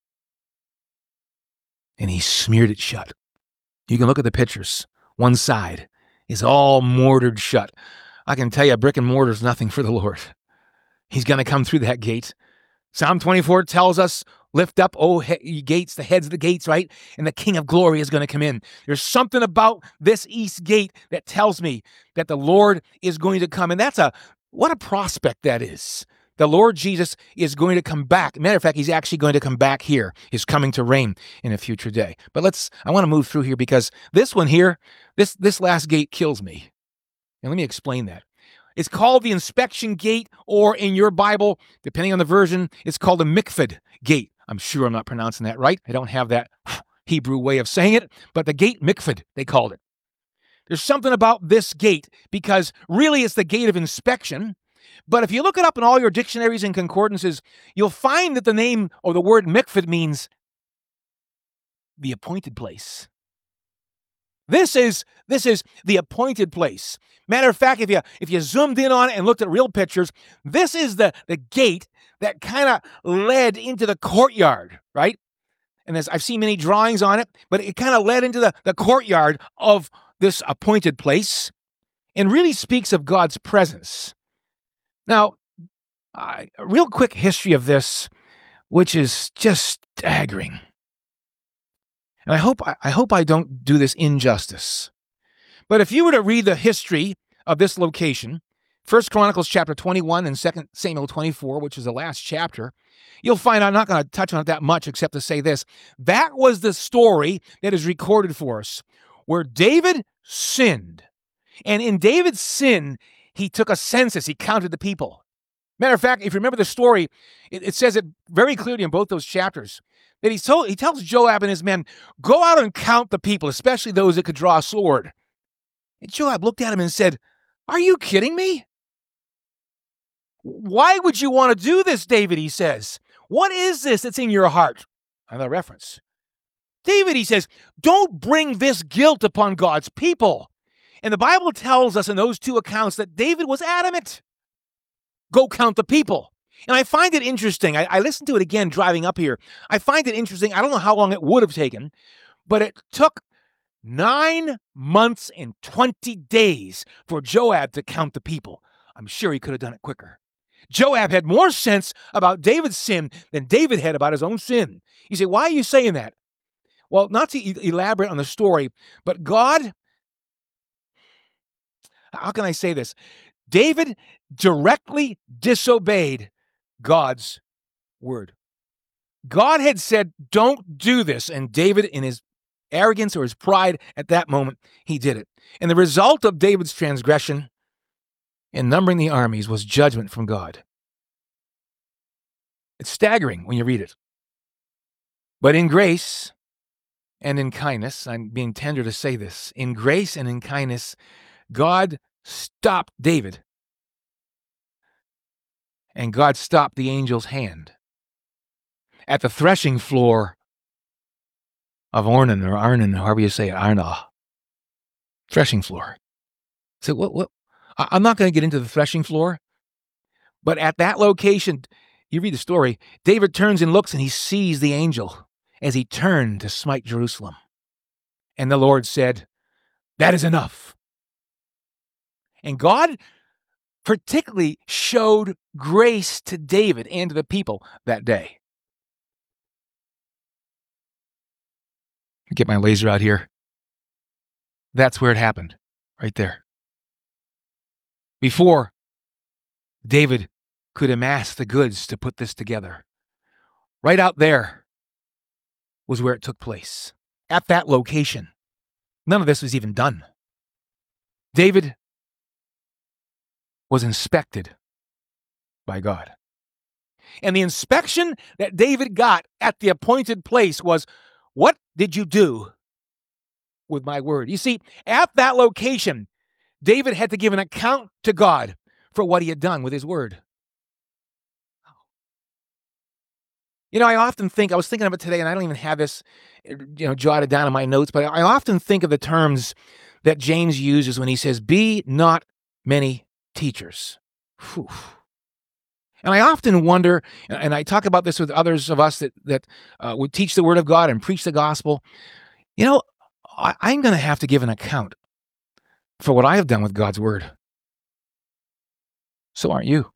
Speaker 1: and he smeared it shut. You can look at the pictures. One side is all mortared shut. I can tell you, brick and mortar is nothing for the Lord. He's going to come through that gate. Psalm twenty-four tells us, lift up, O he- gates, the heads of the gates, right? And the King of glory is going to come in. There's something about this east gate that tells me that the Lord is going to come. And that's a, what a prospect that is. The Lord Jesus is going to come back. Matter of fact, he's actually going to come back here. He's coming to reign in a future day. But let's, I want to move through here, because this one here, this, this last gate kills me. And let me explain that. It's called the inspection gate, or in your Bible, depending on the version, it's called the mikvah gate. I'm sure I'm not pronouncing that right. I don't have that Hebrew way of saying it, but the gate mikvah, they called it. There's something about this gate, because really it's the gate of inspection. But if you look it up in all your dictionaries and concordances, you'll find that the name or the word mikvah means the appointed place. This is this is the appointed place. Matter of fact, if you if you zoomed in on it and looked at real pictures, this is the, the gate that kind of led into the courtyard, right? And there's, I've seen many drawings on it, but it kind of led into the, the courtyard of this appointed place, and really speaks of God's presence. Now, uh, a real quick history of this, which is just staggering. And I hope I hope I don't do this injustice. But if you were to read the history of this location, First Chronicles chapter twenty-one and Second Samuel twenty-four, which is the last chapter, you'll find, I'm not going to touch on it that much except to say this. That was the story that is recorded for us, where David sinned. And in David's sin, he took a census. He counted the people. Matter of fact, if you remember the story, it, it says it very clearly in both those chapters. That he, told, he tells Joab and his men, go out and count the people, especially those that could draw a sword. And Joab looked at him and said, are you kidding me? Why would you want to do this, David, he says. What is this that's in your heart? Another reference. David, he says, don't bring this guilt upon God's people. And the Bible tells us in those two accounts that David was adamant. Go count the people. And I find it interesting. I, I listened to it again driving up here. I find it interesting. I don't know how long it would have taken, but it took nine months and twenty days for Joab to count the people. I'm sure he could have done it quicker. Joab had more sense about David's sin than David had about his own sin. You say, why are you saying that? Well, not to e- elaborate on the story, but God, how can I say this? David directly disobeyed God's word. God had said, don't do this. And David, in his arrogance or his pride at that moment, he did it. And the result of David's transgression in numbering the armies was judgment from God. It's staggering when you read it. But in grace and in kindness, I'm being tender to say this, in grace and in kindness, God stopped David. And God stopped the angel's hand at the threshing floor of Ornan or Arnon, however you say it, Arnah. threshing floor. So what? What? I- I'm not going to get into the threshing floor, but at that location, you read the story. David turns and looks, and he sees the angel as he turned to smite Jerusalem. And the Lord said, "That is enough." And God particularly showed grace to David and to the people that day. Get my laser out here. That's where it happened, right there. Before David could amass the goods to put this together, right out there was where it took place. At that location, none of this was even done. David was inspected by God. And the inspection that David got at the appointed place was, what did you do with my word? You see, at that location, David had to give an account to God for what he had done with his word. You know, I often think, I was thinking of it today, and I don't even have this, you know, jotted down in my notes, but I often think of the terms that James uses when he says, be not many teachers. Whew. And I often wonder, and I talk about this with others of us that, that uh, would teach the word of God and preach the gospel, you know, I, I'm going to have to give an account for what I have done with God's word. So aren't you.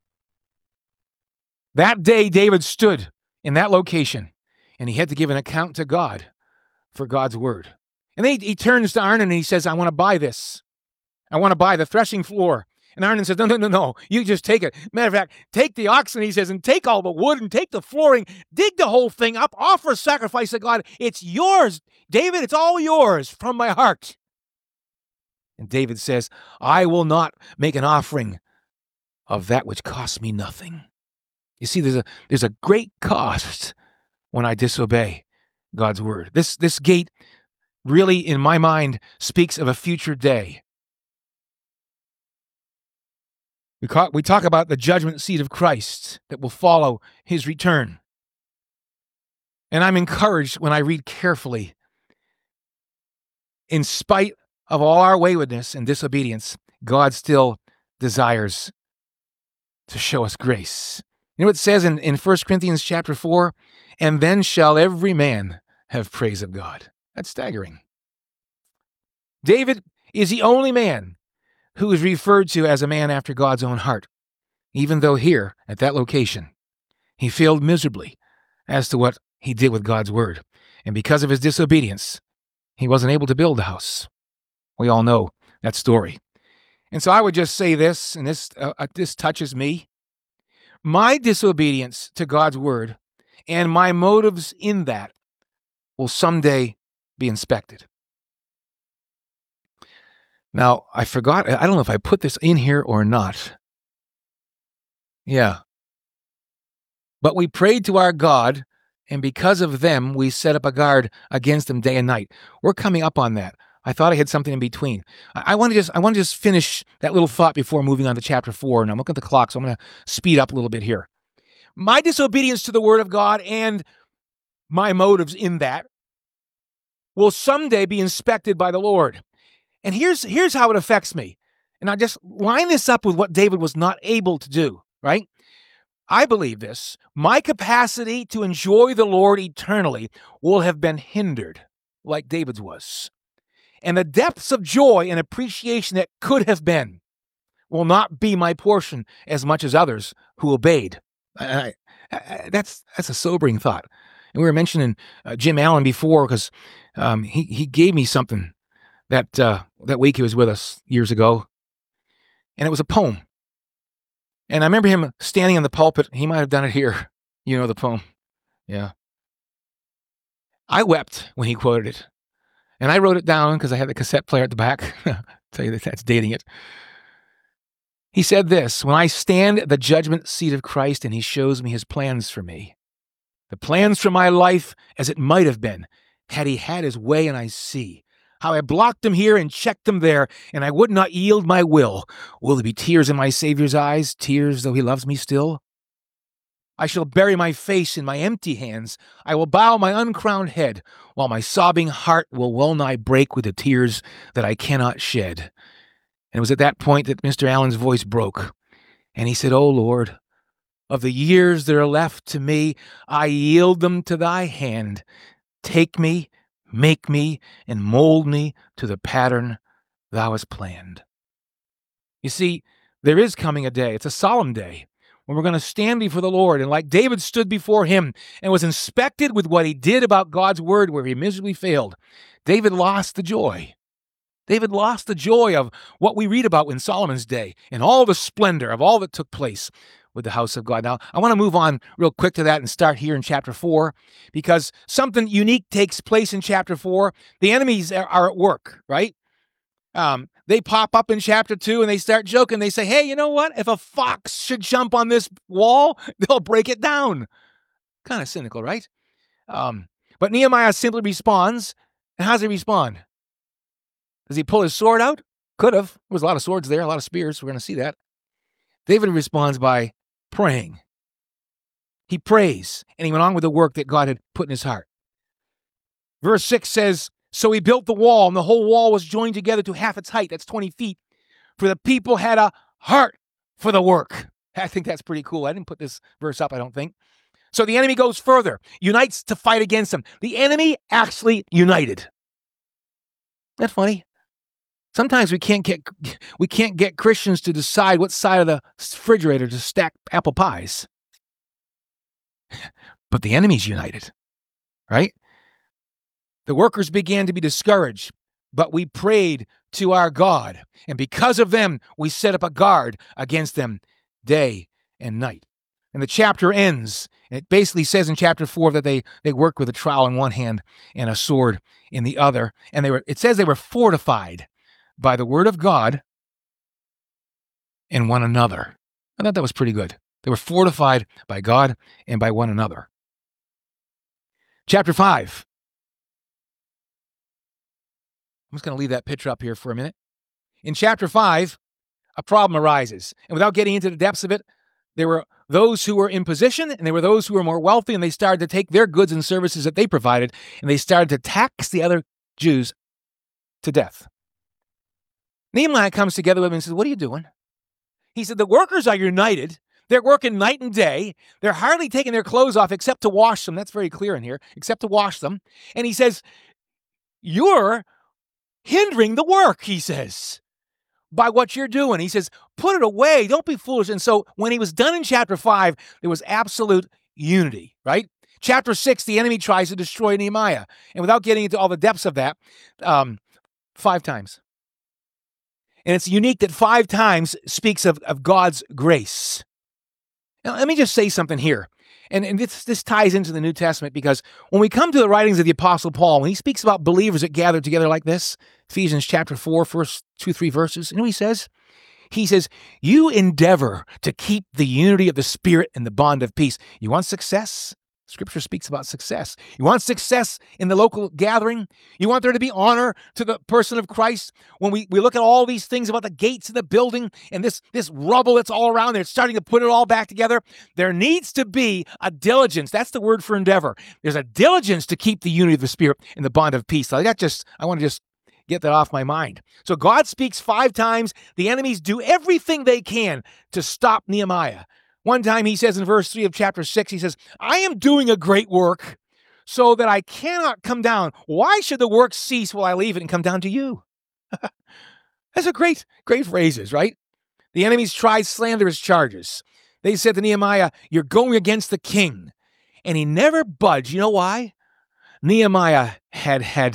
Speaker 1: That day, David stood in that location, and he had to give an account to God for God's word. And then he, he turns to Arnon and he says, I want to buy this. I want to buy the threshing floor. And Arnon says, no, no, no, no, you just take it. Matter of fact, take the oxen, he says, and take all the wood and take the flooring, dig the whole thing up, offer a sacrifice to God. It's yours, David, it's all yours from my heart. And David says, I will not make an offering of that which costs me nothing. You see, there's a there's a great cost when I disobey God's word. This this gate really, in my mind, speaks of a future day. We, ca- we talk about the judgment seat of Christ that will follow his return. And I'm encouraged when I read carefully, in spite of all our waywardness and disobedience, God still desires to show us grace. You know what it says in, in First Corinthians chapter four? And then shall every man have praise of God. That's staggering. David is the only man who is referred to as a man after God's own heart, even though here, at that location, he failed miserably as to what he did with God's word. And because of his disobedience, he wasn't able to build the house. We all know that story. And so I would just say this, and this, uh, this touches me. My disobedience to God's word and my motives in that will someday be inspected. Now, I forgot, I don't know if I put this in here or not. Yeah. But we prayed to our God, and because of them, we set up a guard against them day and night. We're coming up on that. I thought I had something in between. I, I want to just I want to just finish that little thought before moving on to chapter four. And I'm looking at the clock, so I'm going to speed up a little bit here. My disobedience to the word of God and my motives in that will someday be inspected by the Lord. And here's here's how it affects me. And I just line this up with what David was not able to do, right? I believe this. My capacity to enjoy the Lord eternally will have been hindered, like David's was. And the depths of joy and appreciation that could have been will not be my portion as much as others who obeyed. I, I, that's that's a sobering thought. And we were mentioning uh, Jim Allen before because um, he he gave me something that uh, that week he was with us years ago, and it was a poem. And I remember him standing in the pulpit. He might have done it here. You know the poem, yeah. I wept when he quoted it. And I wrote it down because I had the cassette player at the back. Tell you that that's dating it. He said this, when I stand at the judgment seat of Christ and he shows me his plans for me, the plans for my life as it might have been, had he had his way, and I see how I blocked him here and checked him there, and I would not yield my will. Will there be tears in my Savior's eyes, tears though he loves me still? I shall bury my face in my empty hands. I will bow my uncrowned head, while my sobbing heart will well nigh break with the tears that I cannot shed. And it was at that point that Mister Allen's voice broke, and he said, "O Lord, of the years that are left to me, I yield them to thy hand. Take me, make me, and mold me to the pattern thou hast planned." You see, there is coming a day, it's a solemn day, when we're going to stand before the Lord. And like David stood before him and was inspected with what he did about God's word where he miserably failed, David lost the joy. David lost the joy of what we read about in Solomon's day and all the splendor of all that took place with the house of God. Now, I want to move on real quick to that and start here in chapter four, because something unique takes place in chapter four. The enemies are, are at work, right? Um, they pop up in chapter two and they start joking. They say, hey, you know what? If a fox should jump on this wall, they'll break it down. Kind of cynical, right? Um, but Nehemiah simply responds. And how does he respond? Does he pull his sword out? Could have. There was a lot of swords there, a lot of spears. We're going to see that. David responds by praying. He prays, and he went on with the work that God had put in his heart. Verse six says, so he built the wall, and the whole wall was joined together to half its height. That's twenty feet. For the people had a heart for the work. I think that's pretty cool. I didn't put this verse up, I don't think. So the enemy goes further, unites to fight against them. The enemy actually united. Isn't that funny? Sometimes we can't get we can't get Christians to decide what side of the refrigerator to stack apple pies. But the enemy's united, right? The workers began to be discouraged, but we prayed to our God. And because of them, we set up a guard against them day and night. And the chapter ends. And it basically says in chapter four that they, they worked with a trowel in one hand and a sword in the other. And they were it says they were fortified by the word of God and one another. I thought that was pretty good. They were fortified by God and by one another. Chapter five. I'm just going to leave that picture up here for a minute. In chapter five, a problem arises. And without getting into the depths of it, there were those who were in position and there were those who were more wealthy, and they started to take their goods and services that they provided, and they started to tax the other Jews to death. Nehemiah comes together with him and says, what are you doing? He said, the workers are united. They're working night and day. They're hardly taking their clothes off except to wash them. That's very clear in here, except to wash them. And he says, you're hindering the work, he says, by what you're doing. He says, put it away. Don't be foolish. And so when he was done in chapter five, there was absolute unity, right? Chapter six, the enemy tries to destroy Nehemiah. And without getting into all the depths of that, um, five times. And it's unique that five times speaks of, of God's grace. Now, let me just say something here. And, and this, this ties into the New Testament, because when we come to the writings of the Apostle Paul, when he speaks about believers that gather together like this, Ephesians chapter four, first two, three verses, you know what he says? He says, you endeavor to keep the unity of the Spirit and the bond of peace. You want success? Scripture speaks about success. You want success in the local gathering? You want there to be honor to the person of Christ? When we, we look at all these things about the gates of the building and this, this rubble that's all around there, it's starting to put it all back together. There needs to be a diligence. That's the word for endeavor. There's a diligence to keep the unity of the Spirit and the bond of peace. So that just, I want to just get that off my mind. So God speaks five times. The enemies do everything they can to stop Nehemiah. One time he says in verse three of chapter six, he says, I am doing a great work so that I cannot come down. Why should the work cease while I leave it and come down to you? That's a great, great phrases, right? The enemies tried slanderous charges. They said to Nehemiah, you're going against the king. And he never budged. You know why? Nehemiah had had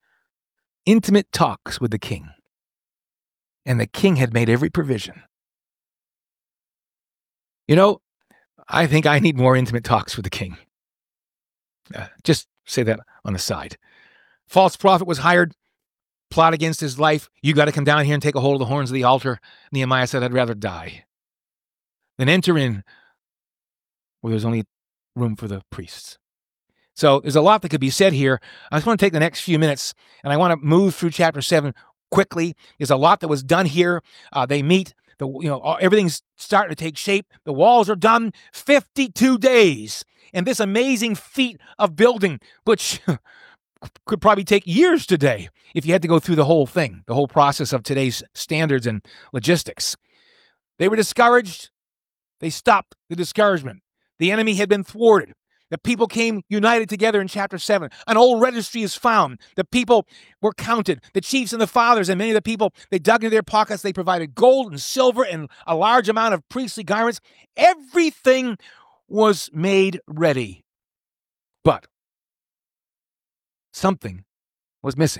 Speaker 1: intimate talks with the king. And the king had made every provision. You know, I think I need more intimate talks with the king. Uh, just say that on the side. False prophet was hired, plot against his life. You got to come down here and take a hold of the horns of the altar. Nehemiah said, I'd rather die than enter in where there's only room for the priests. So there's a lot that could be said here. I just want to take the next few minutes, and I want to move through chapter seven quickly. There's a lot that was done here. Uh, they meet. The, you know, everything's starting to take shape. The walls are done. fifty-two days. And this amazing feat of building, which could probably take years today if you had to go through the whole thing, the whole process of today's standards and logistics. They were discouraged. They stopped the discouragement. The enemy had been thwarted. The people came united together in chapter seven. An old registry is found. The people were counted. The chiefs and the fathers and many of the people, they dug into their pockets. They provided gold and silver and a large amount of priestly garments. Everything was made ready. But something was missing.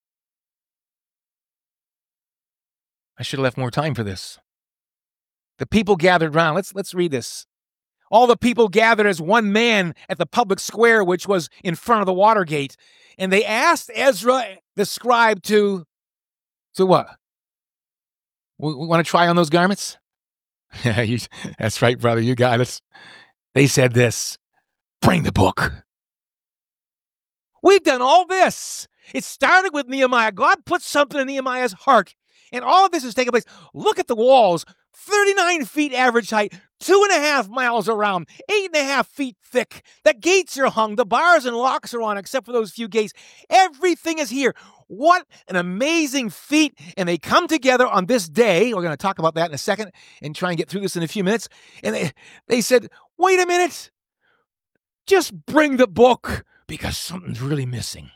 Speaker 1: I should have left more time for this. The people gathered round. Let's, let's read this. All the people gathered as one man at the public square, which was in front of the water gate. And they asked Ezra, the scribe, to, to what? We, we want to try on those garments? Yeah, you, that's right, brother. You got it. They said this, bring the book. We've done all this. It started with Nehemiah. God put something in Nehemiah's heart. And all of this is taking place. Look at the walls, thirty-nine feet average height, two and a half miles around, eight and a half feet thick. The gates are hung. The bars and locks are on, except for those few gates. Everything is here. What an amazing feat. And they come together on this day. We're going to talk about that in a second and try and get through this in a few minutes. And they, they said, wait a minute. Just bring the book because something's really missing.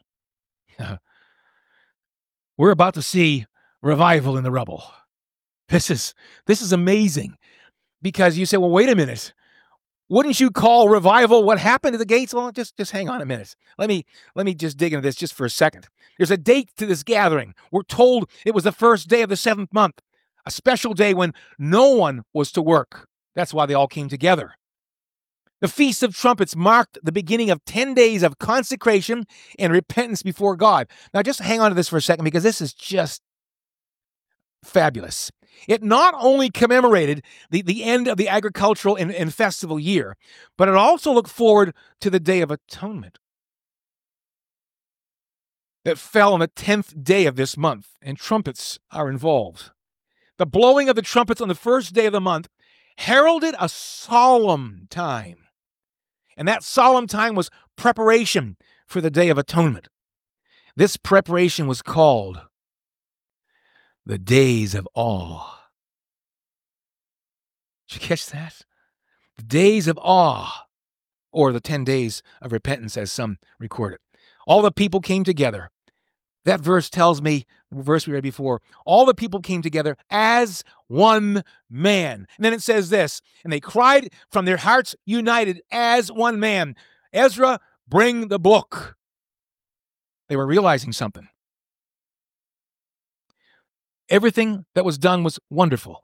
Speaker 1: We're about to see revival in the rubble. This is this is amazing because you say, well, wait a minute. Wouldn't you call revival what happened at the gates? Well, just, just hang on a minute. Let me let me just dig into this just for a second. There's a date to this gathering. We're told it was the first day of the seventh month, a special day when no one was to work. That's why they all came together. The Feast of Trumpets marked the beginning of ten days of consecration and repentance before God. Now, just hang on to this for a second because this is just fabulous. It not only commemorated the, the end of the agricultural and, and festival year, but it also looked forward to the Day of Atonement that fell on the tenth day of this month, and trumpets are involved. The blowing of the trumpets on the first day of the month heralded a solemn time. And that solemn time was preparation for the Day of Atonement. This preparation was called the Days of Awe. Did you catch that? The Days of Awe, or the ten days of repentance, as some record it. All the people came together. That verse tells me, the verse we read before, all the people came together as one man. And then it says this, and they cried from their hearts united as one man. Ezra, bring the book. They were realizing something. Everything that was done was wonderful.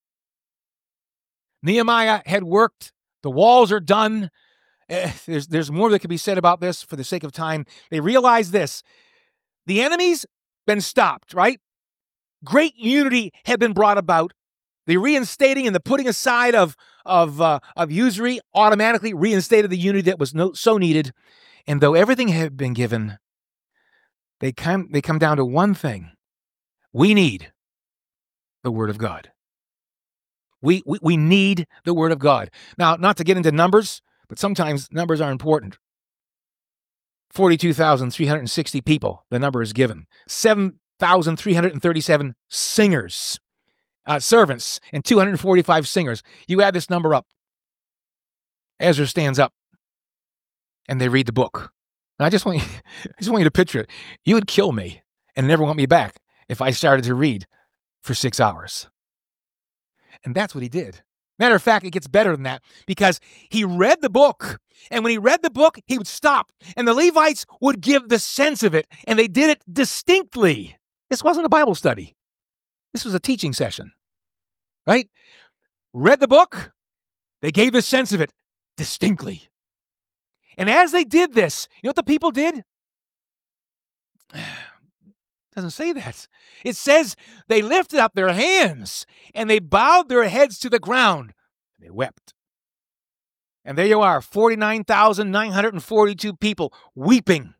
Speaker 1: Nehemiah had worked. The walls are done. Eh, there's, there's more that could be said about this for the sake of time. They realized this. The enemy's been stopped, right? Great unity had been brought about. The reinstating and the putting aside of, of, uh, of usury automatically reinstated the unity that was no, so needed. And though everything had been given, they come, they come down to one thing. We need the Word of God. We, we, we need the Word of God. Now, not to get into numbers, but sometimes numbers are important. forty-two thousand three hundred sixty people, the number is given. seven thousand three hundred thirty-seven singers, uh, servants, and two hundred forty-five singers. You add this number up. Ezra stands up, and they read the book. And I just want you, I just want you to picture it. You would kill me and never want me back if I started to read for six hours. And that's what he did. Matter of fact, it gets better than that because he read the book. And when he read the book, he would stop. And the Levites would give the sense of it. And they did it distinctly. This wasn't a Bible study. This was a teaching session. Right? Read the book. They gave the sense of it distinctly. And as they did this, you know what the people did? It doesn't say that. It says they lifted up their hands and they bowed their heads to the ground and they wept. And there you are, forty-nine thousand nine hundred forty-two people weeping.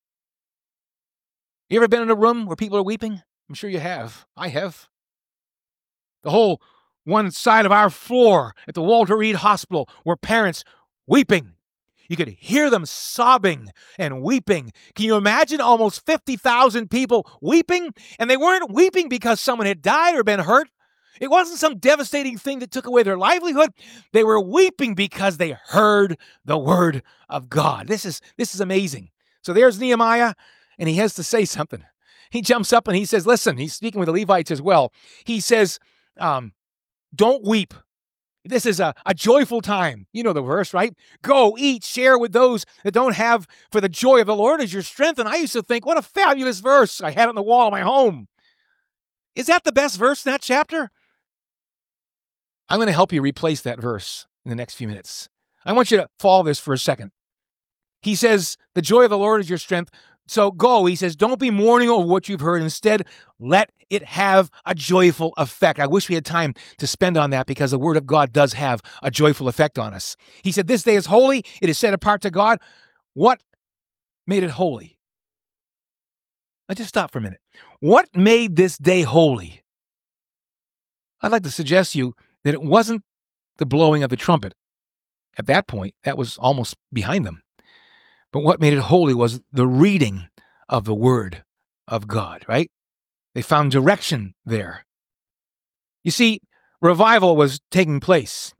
Speaker 1: You ever been in a room where people are weeping? I'm sure you have. I have. The whole one side of our floor at the Walter Reed Hospital were parents weeping. You could hear them sobbing and weeping. Can you imagine almost fifty thousand people weeping? And they weren't weeping because someone had died or been hurt. It wasn't some devastating thing that took away their livelihood. They were weeping because they heard the word of God. This is, this is amazing. So there's Nehemiah, and he has to say something. He jumps up and he says, listen, he's speaking with the Levites as well. He says, um, don't weep. This is a, a joyful time. You know the verse, right? Go, eat, share with those that don't have, for the joy of the Lord is your strength. And I used to think, what a fabulous verse. I had it on the wall of my home. Is that the best verse in that chapter? I'm going to help you replace that verse in the next few minutes. I want you to follow this for a second. He says, the joy of the Lord is your strength. So go, he says, don't be mourning over what you've heard. Instead, let it have a joyful effect. I wish we had time to spend on that because the word of God does have a joyful effect on us. He said, this day is holy. It is set apart to God. What made it holy? Let's just stop for a minute. What made this day holy? I'd like to suggest to you that it wasn't the blowing of the trumpet. At that point, that was almost behind them. But what made it holy was the reading of the word of God, right? They found direction there. You see, revival was taking place.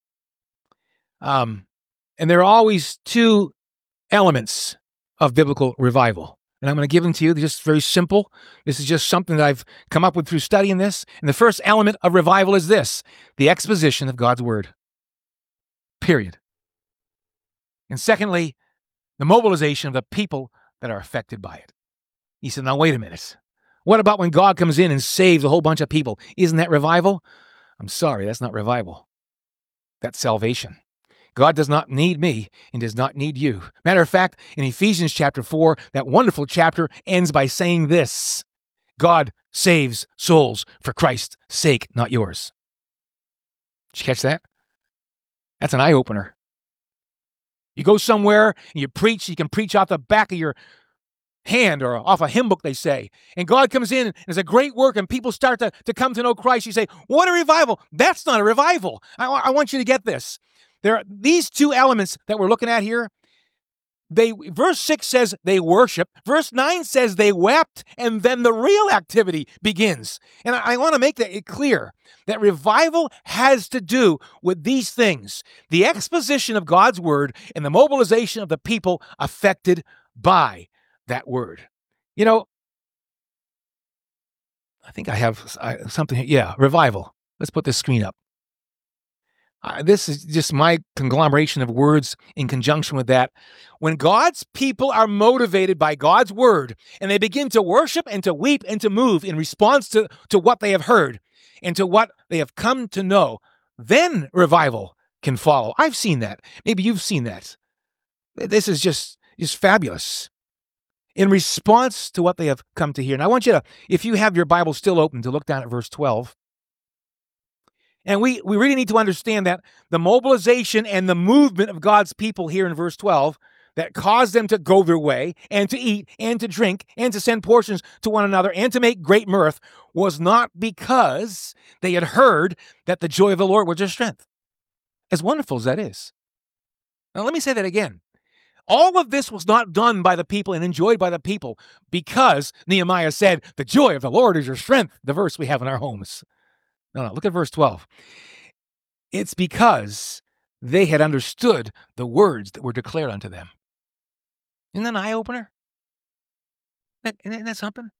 Speaker 1: Um, and there are always two elements of biblical revival. And I'm going to give them to you. They're just very simple. This is just something that I've come up with through studying this. And the first element of revival is this: the exposition of God's word. Period. And secondly, the mobilization of the people that are affected by it. He said, now wait a minute. What about when God comes in and saves a whole bunch of people? Isn't that revival? I'm sorry, that's not revival. That's salvation. God does not need me and does not need you. Matter of fact, in Ephesians chapter four, that wonderful chapter ends by saying this: God saves souls for Christ's sake, not yours. Did you catch that? That's an eye-opener. You go somewhere and you preach, you can preach off the back of your hand or off a hymn book, they say. And God comes in and there's a great work and people start to, to come to know Christ. You say, what a revival. That's not a revival. I, I want you to get this. There are these two elements that we're looking at here. They, verse six says they worship. Verse nine says they wept, and then the real activity begins. And I, I want to make that it clear that revival has to do with these things: the exposition of God's word and the mobilization of the people affected by that word. You know, I think I have something here. Yeah, revival. Let's put this screen up. Uh, this is just my conglomeration of words in conjunction with that. When God's people are motivated by God's word and they begin to worship and to weep and to move in response to, to what they have heard and to what they have come to know, then revival can follow. I've seen that. Maybe you've seen that. This is just, just fabulous. In response to what they have come to hear. And I want you to, if you have your Bible still open, to look down at verse twelve. And we, we really need to understand that the mobilization and the movement of God's people here in verse twelve that caused them to go their way and to eat and to drink and to send portions to one another and to make great mirth was not because they had heard that the joy of the Lord was their strength. As wonderful as that is. Now let me say that again. All of this was not done by the people and enjoyed by the people because Nehemiah said, the joy of the Lord is your strength, the verse we have in our homes. No, no, look at verse twelve. It's because they had understood the words that were declared unto them. Isn't that an eye-opener? Isn't that something?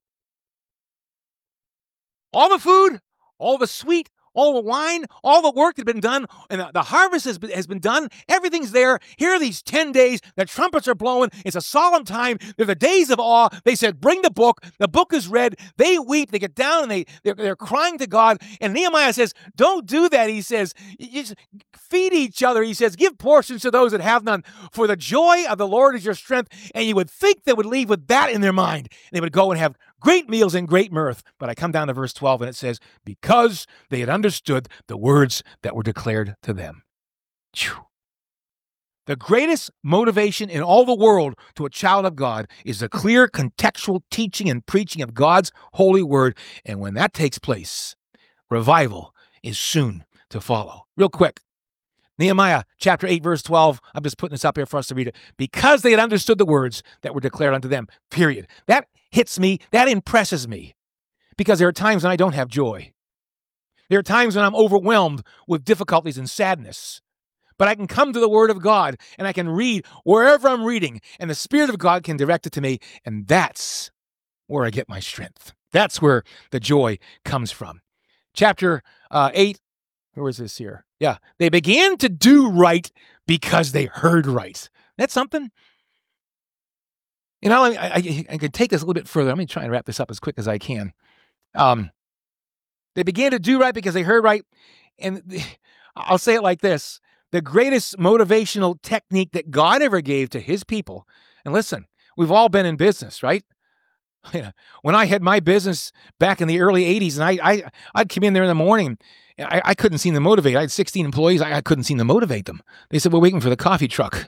Speaker 1: All the food, all the sweet, all the wine, all the work that had been done, and the, the harvest has been, has been done. Everything's there. Here are these ten days. The trumpets are blowing. It's a solemn time. They're the days of awe. They said, bring the book. The book is read. They weep. They get down and they, they're, they're crying to God. And Nehemiah says, don't do that. He says, you just feed each other. He says, give portions to those that have none. For the joy of the Lord is your strength. And you would think they would leave with that in their mind. And they would go and have great meals and great mirth. But I come down to verse twelve and it says, because they had understood the words that were declared to them. Whew. The greatest motivation in all the world to a child of God is the clear contextual teaching and preaching of God's holy word. And when that takes place, revival is soon to follow. Real quick. Nehemiah chapter eight, verse twelve. I'm just putting this up here for us to read it. Because they had understood the words that were declared unto them, period. That hits me. That impresses me. Because there are times when I don't have joy. There are times when I'm overwhelmed with difficulties and sadness. But I can come to the Word of God and I can read wherever I'm reading, and the Spirit of God can direct it to me, and that's where I get my strength. That's where the joy comes from. Chapter uh, eight, where was this here? Yeah, they began to do right because they heard right. That's something. You know, I, I, I could take this a little bit further. Let me try and wrap this up as quick as I can. Um, they began to do right because they heard right. And the, I'll say it like this. The greatest motivational technique that God ever gave to his people, and listen, we've all been in business, right? When I had my business back in the early eighties, and I, I, I'd come in there in the morning, I, I couldn't seem to motivate. I had sixteen employees. I, I couldn't seem to motivate them. They said, we're waiting for the coffee truck.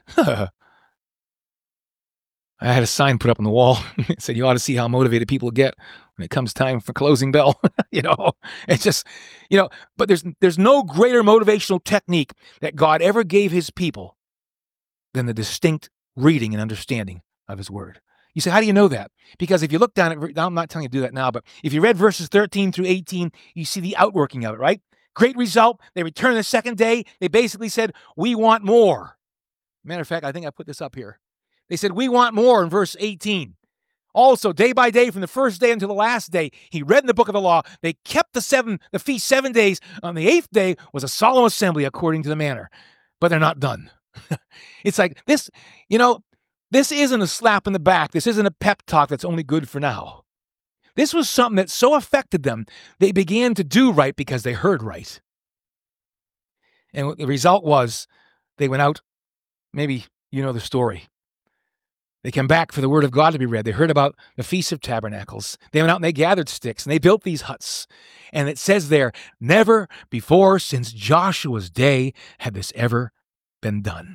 Speaker 1: I had a sign put up on the wall. It said, you ought to see how motivated people get when it comes time for closing bell. You know, it's just, you know, but there's there's no greater motivational technique that God ever gave his people than the distinct reading and understanding of his word. You say, how do you know that? Because if you look down at, I'm not telling you to do that now, but if you read verses thirteen through eighteen, you see the outworking of it, right? Great result. They returned the second day. They basically said, we want more. Matter of fact, I think I put this up here. They said, we want more in verse eighteen. Also, day by day, from the first day until the last day, he read in the book of the law. They kept the seven, the feast seven days. On the eighth day was a solemn assembly according to the manner. But they're not done. It's like this, you know, this isn't a slap in the back. This isn't a pep talk that's only good for now. This was something that so affected them, they began to do right because they heard right. And the result was they went out, maybe you know the story. They came back for the word of God to be read. They heard about the Feast of Tabernacles. They went out and they gathered sticks and they built these huts. And it says there, never before since Joshua's day had this ever been done.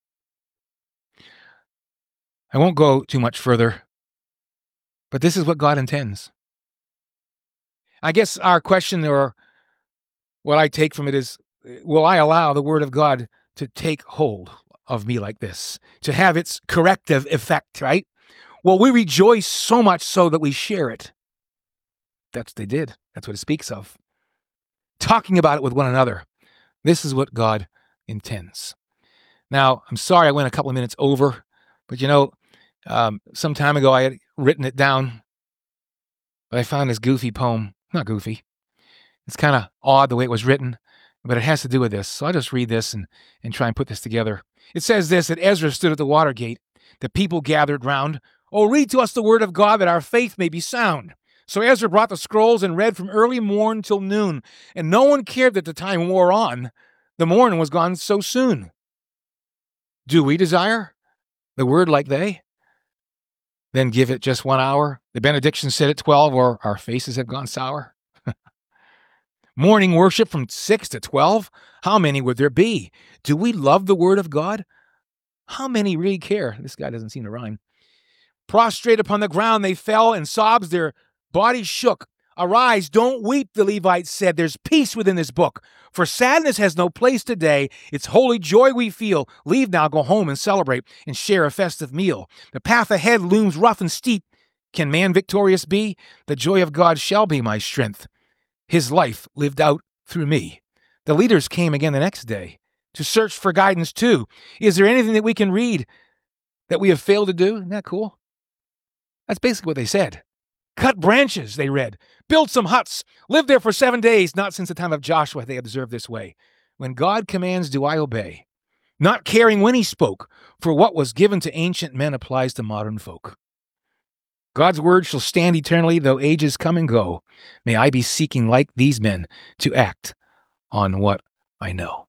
Speaker 1: I won't go too much further, but this is what God intends. I guess our question, or what I take from it, is, will I allow the word of God to take hold of me like this, to have its corrective effect, right? Well, we rejoice so much so that we share it. That's what they did. That's what it speaks of. Talking about it with one another. This is what God intends. Now, I'm sorry I went a couple of minutes over, but you know, um, some time ago I had written it down, but I found this goofy poem. Not goofy. It's kind of odd the way it was written, but it has to do with this. So I'll just read this and, and try and put this together. It says this, that Ezra stood at the water gate. The people gathered round. Oh, read to us the word of God that our faith may be sound. So Ezra brought the scrolls and read from early morn till noon. And no one cared that the time wore on. The morning was gone so soon. Do we desire the word like they? Then give it just one hour. The benediction said at twelve, or our faces have gone sour. Morning worship from six to twelve? How many would there be? Do we love the word of God? How many really care? This guy doesn't seem to rhyme. Prostrate upon the ground, they fell, and sobs their bodies shook. Arise, don't weep, the Levites said. There's peace within this book. For sadness has no place today. It's holy joy we feel. Leave now, go home and celebrate and share a festive meal. The path ahead looms rough and steep. Can man victorious be? The joy of God shall be my strength. His life lived out through me. The leaders came again the next day to search for guidance too. Is there anything that we can read that we have failed to do? Isn't that cool? That's basically what they said. Cut branches, they read. Build some huts. Live there for seven days. Not since the time of Joshua they observed this way. When God commands, do I obey? Not caring when he spoke, for what was given to ancient men applies to modern folk. God's word shall stand eternally, though ages come and go. May I be seeking, like these men, to act on what I know.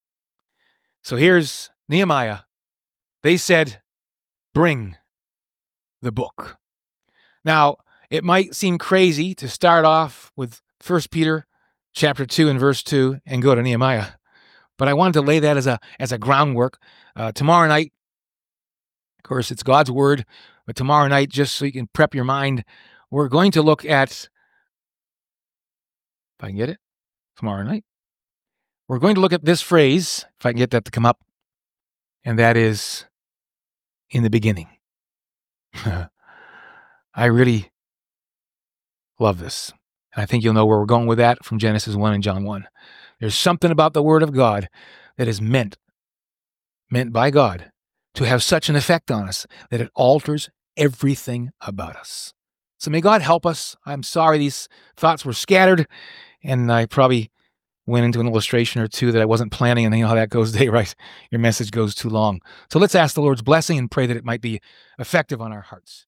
Speaker 1: So here's Nehemiah. They said, bring the book. Now, it might seem crazy to start off with First Peter chapter two and verse two and go to Nehemiah, but I wanted to lay that as a as a groundwork. Uh, tomorrow night, of course, it's God's word, but tomorrow night, just so you can prep your mind, we're going to look at, if I can get it, tomorrow night. We're going to look at this phrase, if I can get that to come up, and that is in the beginning. I really love this. And I think you'll know where we're going with that from Genesis one and John one. There's something about the Word of God that is meant, meant by God to have such an effect on us that it alters everything about us. So may God help us. I'm sorry these thoughts were scattered, and I probably went into an illustration or two that I wasn't planning, and you know how that goes today, right? Your message goes too long. So let's ask the Lord's blessing and pray that it might be effective on our hearts.